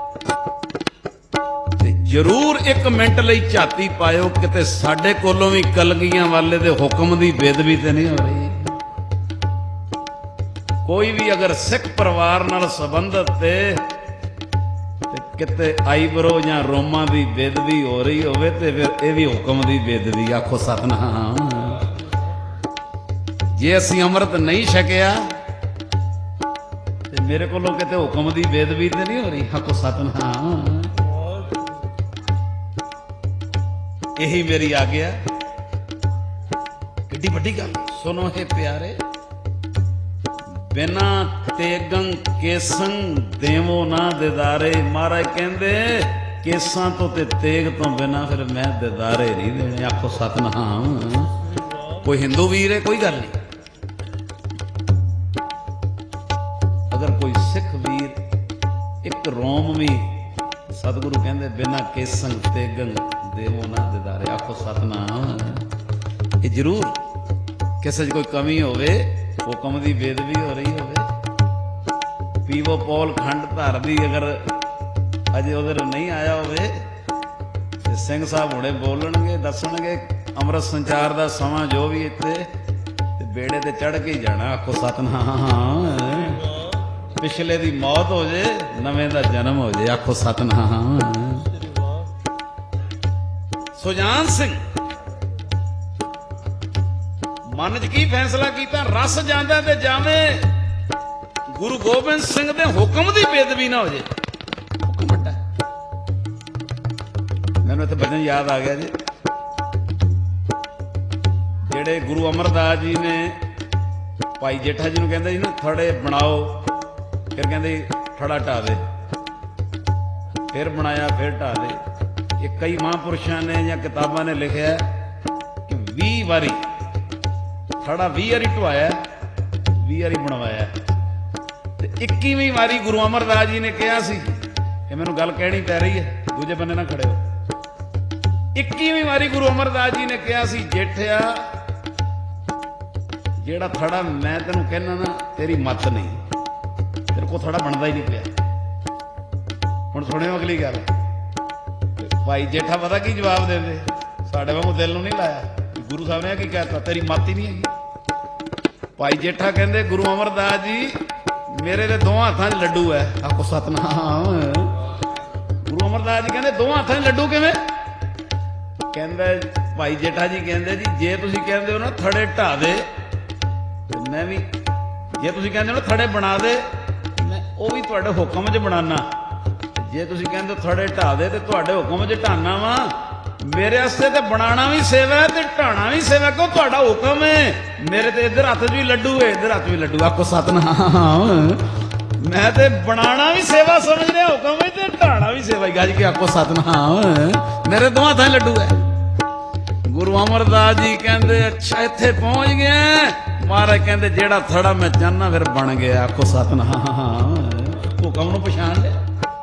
ਤੇ ਜ਼ਰੂਰ 1 ਮਿੰਟ ਲਈ ਝਾਤੀ ਪਾਇਓ, ਕਿਤੇ ਸਾਡੇ ਕੋਲੋਂ ਵੀ ਕਲਗੀਆਂ ਵਾਲੇ ਦੇ ਹੁਕਮ ਦੀ ਬੇਦਬੀ ਤੇ ਨਹੀਂ ਹੋ ਰਹੀ। ਕੋਈ ਵੀ ਅਗਰ ਸਿੱਖ ਪਰਿਵਾਰ ਨਾਲ ਸੰਬੰਧਤ ਤੇ ਕਿਤੇ ਆਈਬਰੋ ਜਾਂ ਰੋਮਾਂ ਦੀ ਬੇਦਬੀ ਹੋ ਰਹੀ ਹੋਵੇ ਤੇ ਫਿਰ ਇਹ ਵੀ ਹੁਕਮ ਦੀ ਬੇਦਬੀ। ਆਖੋ ਸਤਨਾਮ। ਜੇ ਅਸੀਂ ਅੰਮ੍ਰਿਤ ਨਹੀਂ ਛਕਿਆ ਤੇ ਮੇਰੇ ਕੋਲੋਂ ਕਿਤੇ ਹੁਕਮ ਦੀ ਬੇਦਬੀ ਤੇ ਨਹੀਂ ਹੋ ਰਹੀ। ਆਖੋ ਸਤਨਾਮ। ਇਹੀ ਮੇਰੀ ਆਗਿਆ। ਕਿੱਡੀ ਵੱਡੀ ਗੱਲ। ਸੁਣੋ ਇਹ ਪਿਆਰੇ, ਬਿਨਾ ਤੇਗੰ ਕੇਸੰ ਦੇਵੋ ਨਾ ਦਿਦਾਰੇ। ਮਹਾਰਾਜ ਕਹਿੰਦੇ ਕੇਸਾਂ ਤੋਂ ਤੇ ਤੇਗ ਤੋਂ ਬਿਨਾ ਫਿਰ ਮੈਂ ਦਿਦਾਰੇ ਨਹੀਂ ਦੇਣੇ। ਆਖੋ ਸਤਨਾਮ। ਕੋਈ ਹਿੰਦੂ ਵੀਰ ਹੈ, ਕੋਈ ਗੱਲ ਨਹੀਂ। ਅਗਰ ਕੋਈ ਸਿੱਖ ਵੀਰ ਇੱਕ ਰੋਮ ਵੀ, ਸਤਿਗੁਰੂ ਕਹਿੰਦੇ ਬਿਨਾ ਕੇਸੰ ਤੇਗੰ ਦੇਵੋ ਨਾ ਦਿਦਾਰੇ। ਆਖੋ ਸਤਨਾਮ। ਇਹ ਜ਼ਰੂਰ ਕਿਸੇ 'ਚ ਕੋਈ ਕਮੀ ਹੋਵੇ, ਹੁਕਮ ਦੀ ਬੇਦਬੀ ਹੋ ਰਹੀ ਹੋਵੇ, ਪੀਵੋ ਪੌਲ ਖੰਡ ਧਰ ਦੀ ਅਗਰ ਅਜੇ ਉਧਰ ਨਹੀਂ ਆਇਆ ਹੋਵੇ ਤੇ ਸਿੰਘ ਸਾਹਿਬ ਹੁਣੇ ਬੋਲਣਗੇ, ਦੱਸਣਗੇ ਅੰਮ੍ਰਿਤ ਸੰਚਾਰ ਦਾ ਸਮਾਂ ਜੋ ਵੀ ਇੱਥੇ ਤੇ ਬੇੜੇ ਤੇ ਚੜ੍ਹ ਕੇ ਹੀ ਜਾਣਾ। ਆਖੋ ਸਤਨਾਮ। ਪਿਛਲੇ ਦੀ ਮੌਤ ਹੋ ਜੇ, ਨਵੇਂ ਦਾ ਜਨਮ ਹੋ ਜੇ। ਆਖੋ ਸਤਨਾਮ। ਸੁਜਾਨ ਸਿੰਘ ਮਨ 'ਚ ਕੀ ਫੈਸਲਾ ਕੀਤਾ? ਰਸ ਜਾਂਦਾ ਤੇ ਜਾਵੇਂ, ਗੁਰੂ ਗੋਬਿੰਦ ਸਿੰਘ ਦੇ ਹੁਕਮ ਦੀ ਬੇਦਬੀ ਨਾ ਹੋ ਜੇ। ਹੁਕਮ ਵੱਡਾ। ਮੈਨੂੰ ਇੱਥੇ ਭਜਨ ਯਾਦ ਆ ਗਿਆ ਜੀ, ਜਿਹੜੇ ਗੁਰੂ ਅਮਰਦਾਸ ਜੀ ਨੇ ਭਾਈ ਜੇਠਾ ਜੀ ਨੂੰ ਕਹਿੰਦੇ ਜੀ ਨਾ ਥੜੇ ਬਣਾਓ, ਫਿਰ ਕਹਿੰਦੇ ਥੜਾ ਢਾ ਦੇ, ਫਿਰ ਬਣਾਇਆ, ਫਿਰ ਢਾ ਦੇ। ਇਹ ਕਈ ਮਹਾਂਪੁਰਸ਼ਾਂ ਨੇ ਜਾਂ ਕਿਤਾਬਾਂ ਨੇ ਲਿਖਿਆ ਕਿ 20 ਵਾਰੀ ਥੜਾ 20 ਵਾਰੀ ਢਵਾਇਆ, 20 ਵਾਰੀ ਬਣਵਾਇਆ, ਤੇ 21ਵੀਂ ਵਾਰੀ ਗੁਰੂ ਅਮਰਦਾਸ ਜੀ ਨੇ ਕਿਹਾ ਸੀ, ਇਹ ਮੈਨੂੰ ਗੱਲ ਕਹਿਣੀ ਪੈ ਰਹੀ ਹੈ, ਦੂਜੇ ਬੰਦੇ ਨਾਲ ਖੜੇ ਹੋ। 21ਵੀਂ ਵਾਰੀ ਗੁਰੂ ਅਮਰਦਾਸ ਜੀ ਨੇ ਕਿਹਾ ਸੀ, ਜੇਠਿਆ ਜਿਹੜਾ ਥੜਾ ਮੈਂ ਤੈਨੂੰ ਕਹਿਣਾ ਨਾ, ਤੇਰੀ ਮੱਤ ਨਹੀਂ, ਤੇਰੇ ਕੋਲ ਥੜਾ ਬਣਦਾ ਹੀ ਨਹੀਂ ਪਿਆ। ਹੁਣ ਸੁਣਿਓ ਅਗਲੀ ਗੱਲ। ਭਾਈ ਜੇਠਾ ਪਤਾ ਕੀ ਜਵਾਬ ਦੇਵੇ? ਸਾਡੇ ਵਾਂਗੂ ਦਿਲ ਨੂੰ ਨਹੀਂ ਲਾਇਆ। ਗੁਰੂ ਸਾਹਿਬ ਨੇ ਕੀ ਕਹਿਤਾ? ਤੇਰੀ ਮੱਤ ਹੀ ਨਹੀਂ ਹੈਗੀ। ਭਾਈ ਜੇਠਾ ਕਹਿੰਦੇ ਗੁਰੂ ਅਮਰਦਾਸ ਜੀ ਮੇਰੇ ਦੇ ਦੋਹਾਂ ਹੱਥਾਂ 'ਚ ਲੱਡੂ ਹੈ। ਆਖੋ ਸਤਨਾਮ। ਗੁਰੂ ਅਮਰਦਾਸ ਜੀ ਕਹਿੰਦੇ ਦੋਹਾਂ ਹੱਥਾਂ 'ਚ ਲੱਡੂ ਕਿਵੇਂ? ਕਹਿੰਦਾ ਭਾਈ ਜੇਠਾ ਜੀ ਕਹਿੰਦੇ ਜੀ ਜੇ ਤੁਸੀਂ ਕਹਿੰਦੇ ਹੋ ਨਾ ਥੜੇ ਢਾ ਦੇ, ਮੈਂ ਵੀ, ਜੇ ਤੁਸੀਂ ਕਹਿੰਦੇ ਹੋ ਨਾ ਥੜੇ ਬਣਾ ਦੇ, ਮੈਂ ਉਹ ਵੀ ਤੁਹਾਡੇ ਹੁਕਮ 'ਚ ਬਣਾਉਣਾ। ਜੇ ਤੁਸੀਂ ਕਹਿੰਦੇ ਥੜੇ ਢਾ ਦੇ ਤੇ ਤੁਹਾਡੇ ਹੁਕਮ 'ਚ ਢਾਣਾ ਵਾ। ਮੇਰੇ ਵਾਸਤੇ ਤੇ ਬਣਾਉਣਾ ਵੀ ਸੇਵਾ ਹੈ ਤੇ ਢਾਣਾ ਵੀ ਸੇਵਾ, ਕਿਉਂ ਤੁਹਾਡਾ ਹੁਕਮ ਹੈ। ਮੇਰੇ ਤੇ ਇੱਧਰ ਹੱਥ 'ਚ ਵੀ ਲੱਡੂ ਹੈ, ਇੱਧਰ ਹੱਥ 'ਚ ਵੀ ਲੱਡੂ। ਆਖੋ ਸਤਨਾਮ। ਮੈਂ ਤੇ ਬਣਾਉਣਾ ਵੀ ਸੇਵਾ ਸਮਝ ਰਿਹਾ ਹੁਕਮ ਹੈ ਤੇ ਢਾਣਾ ਵੀ ਸੇਵਾ ਹੀ। ਗੱਜ ਕੇ ਆਖੋ ਸਤਨਾਮ। ਮੇਰੇ ਦੋਹਾਂ ਹੱਥਾਂ 'ਚ ਲੱਡੂ ਹੈ। ਗੁਰੂ ਅਮਰਦਾਸ ਜੀ ਕਹਿੰਦੇ ਅੱਛਾ ਇੱਥੇ ਪਹੁੰਚ ਗਏ। ਮਹਾਰਾਜ ਕਹਿੰਦੇ ਜਿਹੜਾ ਥੜਾ ਮੈਂ ਚਾਹਨਾ ਫਿਰ ਬਣ ਗਿਆ। ਆਖੋ ਸਤਨਾਮ। ਹੁਕਮ ਨੂੰ ਪਛਾਣ ਲਿਆ।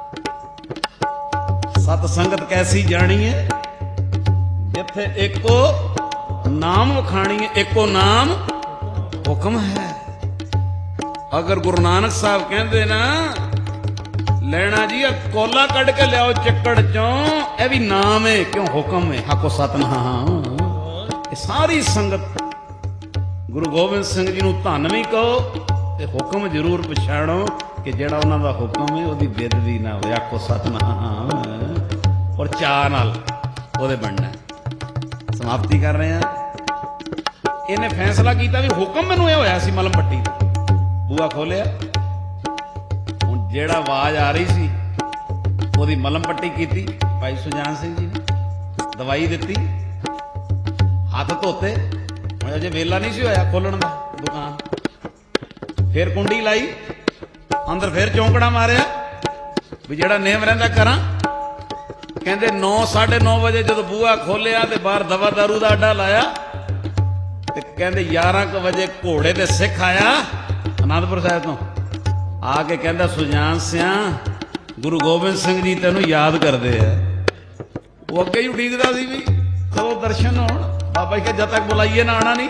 ਸਤ ਸੰਗਤ ਕੈਸੀ ਜਾਣੀ ਹੈ, ਜਿੱਥੇ ਇੱਕੋ ਨਾਮ ਵਖਾਣੀ ਹੈ, ਇੱਕੋ ਨਾਮ ਹੁਕਮ ਹੈ। ਅਗਰ ਗੁਰੂ ਨਾਨਕ ਸਾਹਿਬ ਕਹਿੰਦੇ ਨਾ ਲੈਣਾ ਜੀ ਕੋਲਾ ਕੱਢ ਕੇ ਲਿਆਓ ਚੱਕੜ ਚੋਂ, ਇਹ ਵੀ ਨਾਮ ਹੈ, ਕਿਉਂ ਹੁਕਮ ਹੈ। ਆਖੋ ਸਤਨਾਮ। ਇਹ ਸਾਰੀ ਸੰਗਤ ਗੁਰੂ ਗੋਬਿੰਦ ਸਿੰਘ ਜੀ ਨੂੰ ਧੰਨ ਵੀ ਕਹੋ ਤੇ ਹੁਕਮ ਜ਼ਰੂਰ ਪਛਾਣੋ ਕਿ ਜਿਹੜਾ ਉਹਨਾਂ ਦਾ ਹੁਕਮ ਹੈ ਉਹਦੀ ਬੇਅਦਬੀ ਨਾ ਹੋਵੇ। ਆਖੋ ਸਤਨਾਮ। ਔਰ ਚਾਅ ਨਾਲ ਉਹਦੇ ਬਣਨਾ। ਸਮਾਪਤੀ ਕਰ ਰਹੇ ਹਾਂ। ਇਹਨੇ ਫੈਸਲਾ ਕੀਤਾ ਵੀ ਹੁਕਮ ਮੈਨੂੰ ਇਹ ਹੋਇਆ ਸੀ ਮਲਮ ਪੱਟੀ ਦਾ। ਬੂਆ ਖੋਲਿਆ, ਹੁਣ ਜਿਹੜਾ ਆਵਾਜ਼ ਆ ਰਹੀ ਸੀ ਉਹਦੀ ਮਲਮ ਪੱਟੀ ਕੀਤੀ। ਭਾਈ ਸੁਜਾਨ ਸਿੰਘ ਜੀ ਨੇ ਦਵਾਈ ਦਿੱਤੀ, ਹੱਥ ਧੋਤੇ। ਹੁਣ ਅਜੇ ਵੇਲਾ ਨਹੀਂ ਸੀ ਹੋਇਆ ਖੋਲਣ ਦਾ ਦੁਕਾਨ। ਫਿਰ ਕੁੰਡੀ ਲਾਈ, ਅੰਦਰ ਫਿਰ ਚੌਂਕੜਾ ਮਾਰਿਆ ਵੀ ਜਿਹੜਾ ਨੇਮ ਰਹਿੰਦਾ ਕਰਾਂ। ਕਹਿੰਦੇ 9 9:30 ਵਜੇ ਜਦੋਂ ਬੂਹਾ ਖੋਲਿਆ ਤੇ ਬਾਹਰ ਦਵਾ ਦਾਰੂ ਦਾ ਅੱਡਾ ਲਾਇਆ ਤੇ ਕਹਿੰਦੇ 11 ਕੁ ਵਜੇ ਘੋੜੇ ਤੇ ਸਿੱਖ ਆਇਆ ਅਨੰਦਪੁਰ ਸਾਹਿਬ ਤੋਂ। ਆ ਕੇ ਕਹਿੰਦਾ ਸੁਜਾਨ ਸਿਆਂ ਗੁਰੂ ਗੋਬਿੰਦ ਸਿੰਘ ਜੀ ਤੈਨੂੰ ਯਾਦ ਕਰਦੇ ਆ। ਉਹ ਅੱਗੇ ਹੀ ਉਡੀਕਦਾ ਸੀ ਵੀ ਕਦੋਂ ਦਰਸ਼ਨ ਹੋਣ। ਬਾਬਾ ਜੀ ਕਿ ਜਦ ਤੱਕ ਬੁਲਾਈਏ ਨਾ ਆਣਾ ਨਹੀਂ।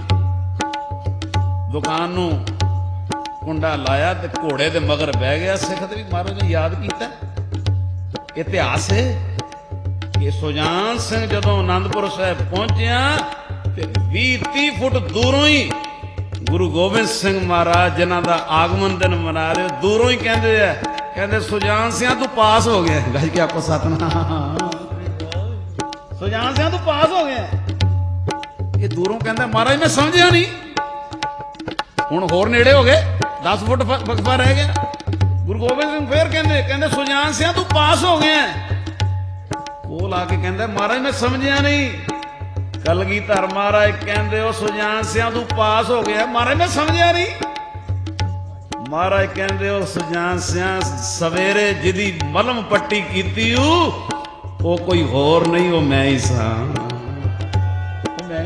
ਦੁਕਾਨ ਨੂੰ ਕੁੰਡਾ ਲਾਇਆ ਤੇ ਘੋੜੇ ਦੇ ਮਗਰ ਬਹਿ ਗਿਆ ਸਿੱਖ ਤੇ ਵੀ ਮਹਾਰਾਜ ਨੇ ਯਾਦ ਕੀਤਾ। ਇਤਿਹਾਸ ਹੈ ਕਿ ਸੁਜਾਨ ਸਿੰਘ ਜਦੋਂ ਅਨੰਦਪੁਰ ਸਾਹਿਬ ਪਹੁੰਚਿਆ ਤੇ 20-30 ਫੁੱਟ ਦੂਰੋਂ ਹੀ ਗੁਰੂ ਗੋਬਿੰਦ ਸਿੰਘ ਮਹਾਰਾਜ ਜਿਨ੍ਹਾਂ ਦਾ ਆਗਮਨ ਦਿਨ ਮਨਾ ਰਹੇ, ਦੂਰੋਂ ਹੀ ਕਹਿੰਦੇ ਆ, ਕਹਿੰਦੇ ਸੁਜਾਨ ਸਿੰਘ ਤੂੰ ਪਾਸ ਹੋ ਗਿਆ। ਗੱਜ ਕੇ ਆਪੋ ਸਤਨਾਮ। ਸੁਜਾਨ ਸਿੰਘ ਤੂੰ ਪਾਸ ਹੋ ਗਿਆ। ਇਹ ਦੂਰੋਂ ਕਹਿੰਦਾ ਮਹਾਰਾਜ ਮੈਂ ਸਮਝਿਆ ਨਹੀਂ। ਹੁਣ ਹੋਰ ਨੇੜੇ ਹੋ ਗਏ, 10 ਫੁੱਟ ਵਕਫਾ ਰਹਿ ਗਿਆ। ਗੁਰੂ ਗੋਬਿੰਦ ਸਿੰਘ ਫੇਰ ਕਹਿੰਦੇ ਸੁਜਾਨ ਸਿੰਘ ਤੂੰ ਪਾਸ ਹੋ ਗਿਆ। ਕੋਲ ਆ ਕੇ ਕਹਿੰਦਾ ਮਹਾਰਾਜ ਮੈਂ ਸਮਝਿਆ ਨਹੀਂ। ਕਲਗੀਧਰ ਮਹਾਰਾਜ ਕਹਿੰਦੇ ਉਹ ਸੁਜਾਨ ਸਿੰਘ ਤੂੰ ਪਾਸ ਹੋ ਗਿਆ। ਮਹਾਰਾਜ ਮੈਂ ਸਮਝਿਆ ਨਹੀਂ। ਮਹਾਰਾਜ ਕਹਿੰਦੇ ਉਹ ਸੁਜਾਨ ਸਿੰਘ ਸਵੇਰੇ ਜਿਹਦੀ ਮਲਮ ਪੱਟੀ ਕੀਤੀ ਉਹ ਕੋਈ ਹੋਰ ਨਹੀਂ, ਉਹ ਮੈਂ ਹੀ ਸਾਂ। ਉਹ ਮੈਂ ਹੀ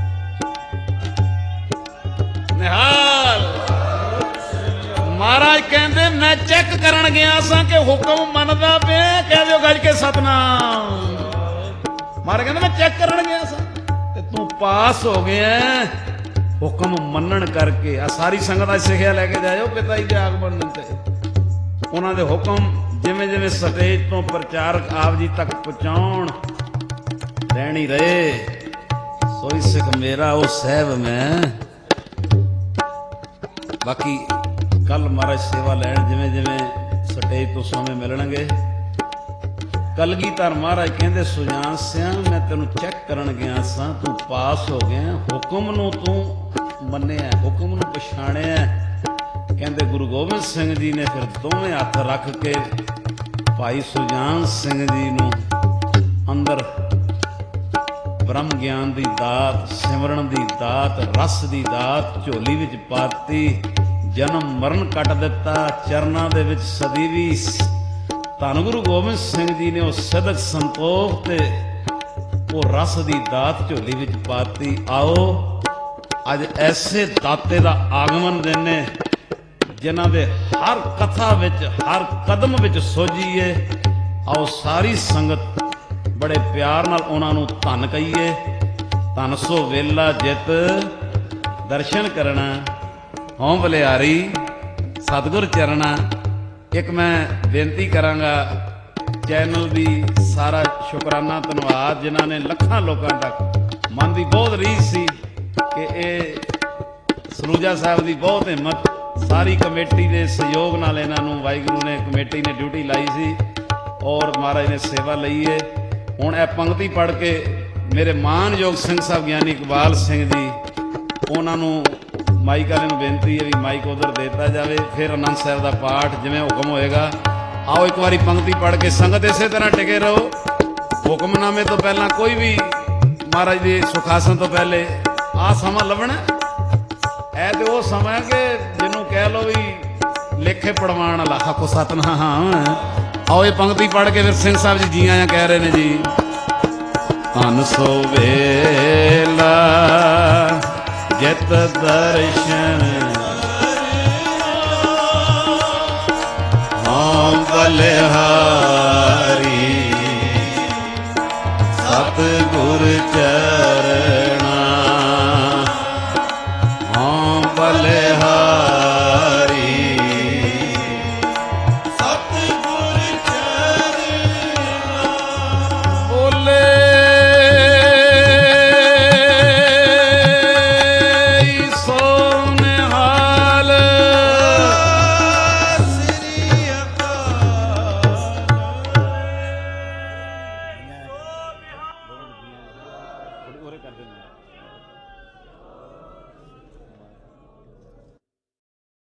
ਨਿਹਾਲ। ਮਹਾਰਾਜ ਕਹਿੰਦੇ ਮੈਂ ਚੈੱਕ ਕਰਨ ਗਿਆ ਸਾਂ ਕਿ ਹੁਕਮ ਮੰਨਦਾ ਪਿਆ। ਕਹਿ ਦਿਓ ਗੱਜ ਕੇ ਸਤਨਾਮ। ਮਹਾਰਾਜ ਕਹਿੰਦੇ ਮੈਂ ਚੈੱਕ ਕਰਨ ਗਿਆ ਸਾਂ ਤੇ ਤੂੰ ਪਾਸ ਹੋ ਗਿਆ ਹੁਕਮ ਮੰਨਣ ਕਰਕੇ। ਆ ਸਾਰੀ ਸੰਗਤ ਅੱਜ ਸਿੱਖਿਆ ਲੈ ਕੇ ਜਾਇਓ ਪਿਤਾ ਜੀ ਦੇ ਆਗਮਨ ਦਿਨ ਤੇ। ਉਹਨਾਂ ਦੇ ਹੁਕਮ ਜਿਵੇਂ ਜਿਵੇਂ ਸਟੇਜ ਤੋਂ ਪ੍ਰਚਾਰਕ ਆਪ ਜੀ ਤੱਕ ਪਹੁੰਚਾਉਣ ਰਹਿਣੀ ਰਹੇ। ਸੋਈ ਸਿੱਖ ਮੇਰਾ ਉਹ ਸਾਹਿਬ ਮੈਂ। ਬਾਕੀ ਕੱਲ ਮਹਾਰਾਜ ਸੇਵਾ ਲੈਣ ਜਿਵੇਂ ਜਿਵੇਂ ਸਟੇਜ ਤੋਂ ਸਮੇਂ ਮਿਲਣਗੇ। ਕਲਗੀਧਰ ਮਹਾਰਾਜ ਕਹਿੰਦੇ ਸੁਜਾਨ ਸਿਆਂ ਮੈਂ ਤੈਨੂੰ ਚੈੱਕ ਕਰਨ ਗਿਆ ਸਾਂ, ਤੂੰ ਪਾਸ ਹੋ ਗਿਆ। ਹੁਕਮ ਨੂੰ ਤੂੰ ਮੰਨਿਆ, ਹੁਕਮ ਨੂੰ ਪਛਾਣਿਆ। ਕਹਿੰਦੇ ਗੁਰੂ ਗੋਬਿੰਦ ਸਿੰਘ ਜੀ ਨੇ ਫਿਰ ਦੋਵੇਂ ਹੱਥ ਰੱਖ ਕੇ ਭਾਈ ਸੁਜਾਨ ਸਿੰਘ ਜੀ ਨੂੰ ਅੰਦਰ ਬ੍ਰਹਮ ਗਿਆਨ ਦੀ ਦਾਤ, ਸਿਮਰਨ ਦੀ ਦਾਤ, ਰਸ ਦੀ ਦਾਤ ਝੋਲੀ ਵਿੱਚ ਪਾਤੀ। ਜਨਮ ਮਰਨ ਕੱਟ ਦਿੱਤਾ। ਚਰਨਾਂ ਦੇ ਵਿੱਚ ਸਦੀਵੀ ਧੰਨ ਗੁਰੂ ਗੋਬਿੰਦ ਸਿੰਘ ਜੀ ਨੇ ਉਹ ਸਦਕ ਸੰਤੋਖ ਤੇ ਉਹ ਰਸ ਦੀ ਦਾਤ ਝੋਲੀ ਵਿੱਚ ਪਾਤੀ। ਆਓ ਅੱਜ ਐਸੇ ਦਾਤੇ ਦਾ ਆਗਮਨ ਦਿਨ ਨੇ ਜਿਨ੍ਹਾਂ ਦੇ ਹਰ ਕਥਾ ਵਿੱਚ ਹਰ ਕਦਮ ਵਿੱਚ ਸੋਝੀਏ। ਆਓ ਸਾਰੀ ਸੰਗਤ ਬੜੇ ਪਿਆਰ ਨਾਲ ਉਹਨਾਂ ਨੂੰ ਧੰਨ ਕਹੀਏ। ਧੰਨ ਸੋ ਵੇਲਾ ਜਿਤ ਦਰਸ਼ਨ ਕਰਨਾ, ਹਉ ਬਲਿਆਰੀ ਸਤਿਗੁਰ ਚਰਣਾ। ਇੱਕ ਮੈਂ ਬੇਨਤੀ ਕਰਾਂਗਾ, ਚੈਨਲ ਦੀ ਸਾਰਾ ਸ਼ੁਕਰਾਨਾ ਧੰਨਵਾਦ ਜਿਨ੍ਹਾਂ ਨੇ ਲੱਖਾਂ ਲੋਕਾਂ ਤੱਕ, ਮਨ ਦੀ ਬਹੁਤ ਰੀਝ ਸੀ ਕਿ ਇਹ ਸਰੂਜਾ ਸਾਹਿਬ ਦੀ ਬਹੁਤ ਹਿੰਮਤ, ਸਾਰੀ ਕਮੇਟੀ ਦੇ ਸਹਿਯੋਗ ਨਾਲ ਇਹਨਾਂ ਨੂੰ ਵਾਹਿਗੁਰੂ ਨੇ, ਕਮੇਟੀ ਨੇ ਡਿਊਟੀ ਲਾਈ ਸੀ ਔਰ ਮਹਾਰਾਜ ਨੇ ਸੇਵਾ ਲਈ ਹੈ। ਹੁਣ ਇਹ ਪੰਕਤੀ ਪੜ੍ਹ ਕੇ ਮੇਰੇ ਮਾਨਯੋਗ ਸਿੰਘ ਸਾਹਿਬ ਗਿਆਨੀ ਇਕਬਾਲ ਸਿੰਘ ਜੀ, ਉਹਨਾਂ ਨੂੰ ਮਾਈਕ ਵਾਲੇ ਨੂੰ ਬੇਨਤੀ ਹੈ ਵੀ ਮਾਈਕ ਉਧਰ ਦੇ ਦਿੱਤਾ ਜਾਵੇ, ਫਿਰ ਆਨੰਦ ਸਾਹਿਬ ਦਾ ਪਾਠ ਜਿਵੇਂ ਹੁਕਮ ਹੋਏਗਾ। ਆਓ ਇੱਕ ਵਾਰੀ ਪੰਕਤੀ ਪੜ੍ਹ ਕੇ ਸੰਗਤ ਇਸੇ ਤਰ੍ਹਾਂ ਟਿਕੇ ਰਹੋ। ਹੁਕਮਨਾਮੇ ਤੋਂ ਪਹਿਲਾਂ ਕੋਈ ਵੀ ਮਹਾਰਾਜ ਦੇ ਸੁਖਾਸਨ ਤੋਂ ਪਹਿਲੇ ਆਹ ਸਮਾਂ ਲੱਭਣਾ, ਇਹ ਤੇ ਉਹ ਸਮਾਂ ਹੈ ਕਿ ਜਿਹਨੂੰ ਕਹਿ ਲਓ ਵੀ ਲੇਖੇ ਪੜਵਾਉਣ ਵਾਲਾ। ਆਖੋ ਸਤਨਾਮ। ਆਓ ਇਹ ਪੰਕਤੀ ਪੜ੍ਹ ਕੇ ਫਿਰ ਸਿੰਘ ਸਾਹਿਬ ਜੀ ਜੀ ਆਇਆਂ ਕਹਿ ਰਹੇ ਨੇ ਜੀ। ਧੰਨ ਸੋ ਵੇਲਾ ਜਿਤ ਦਰਸ਼ਨ ਹਉ ਬਲਿਹਾਰੀ ਸਤਿਗੁਰ ਚਰਣਾ, ਹਉ ਬਲਿਹਾਰੀ ਸਤਿਗੁਰ ਚਰਣਾ। ਬੋਲੇ ਕਰ ਦਿੰਦੇ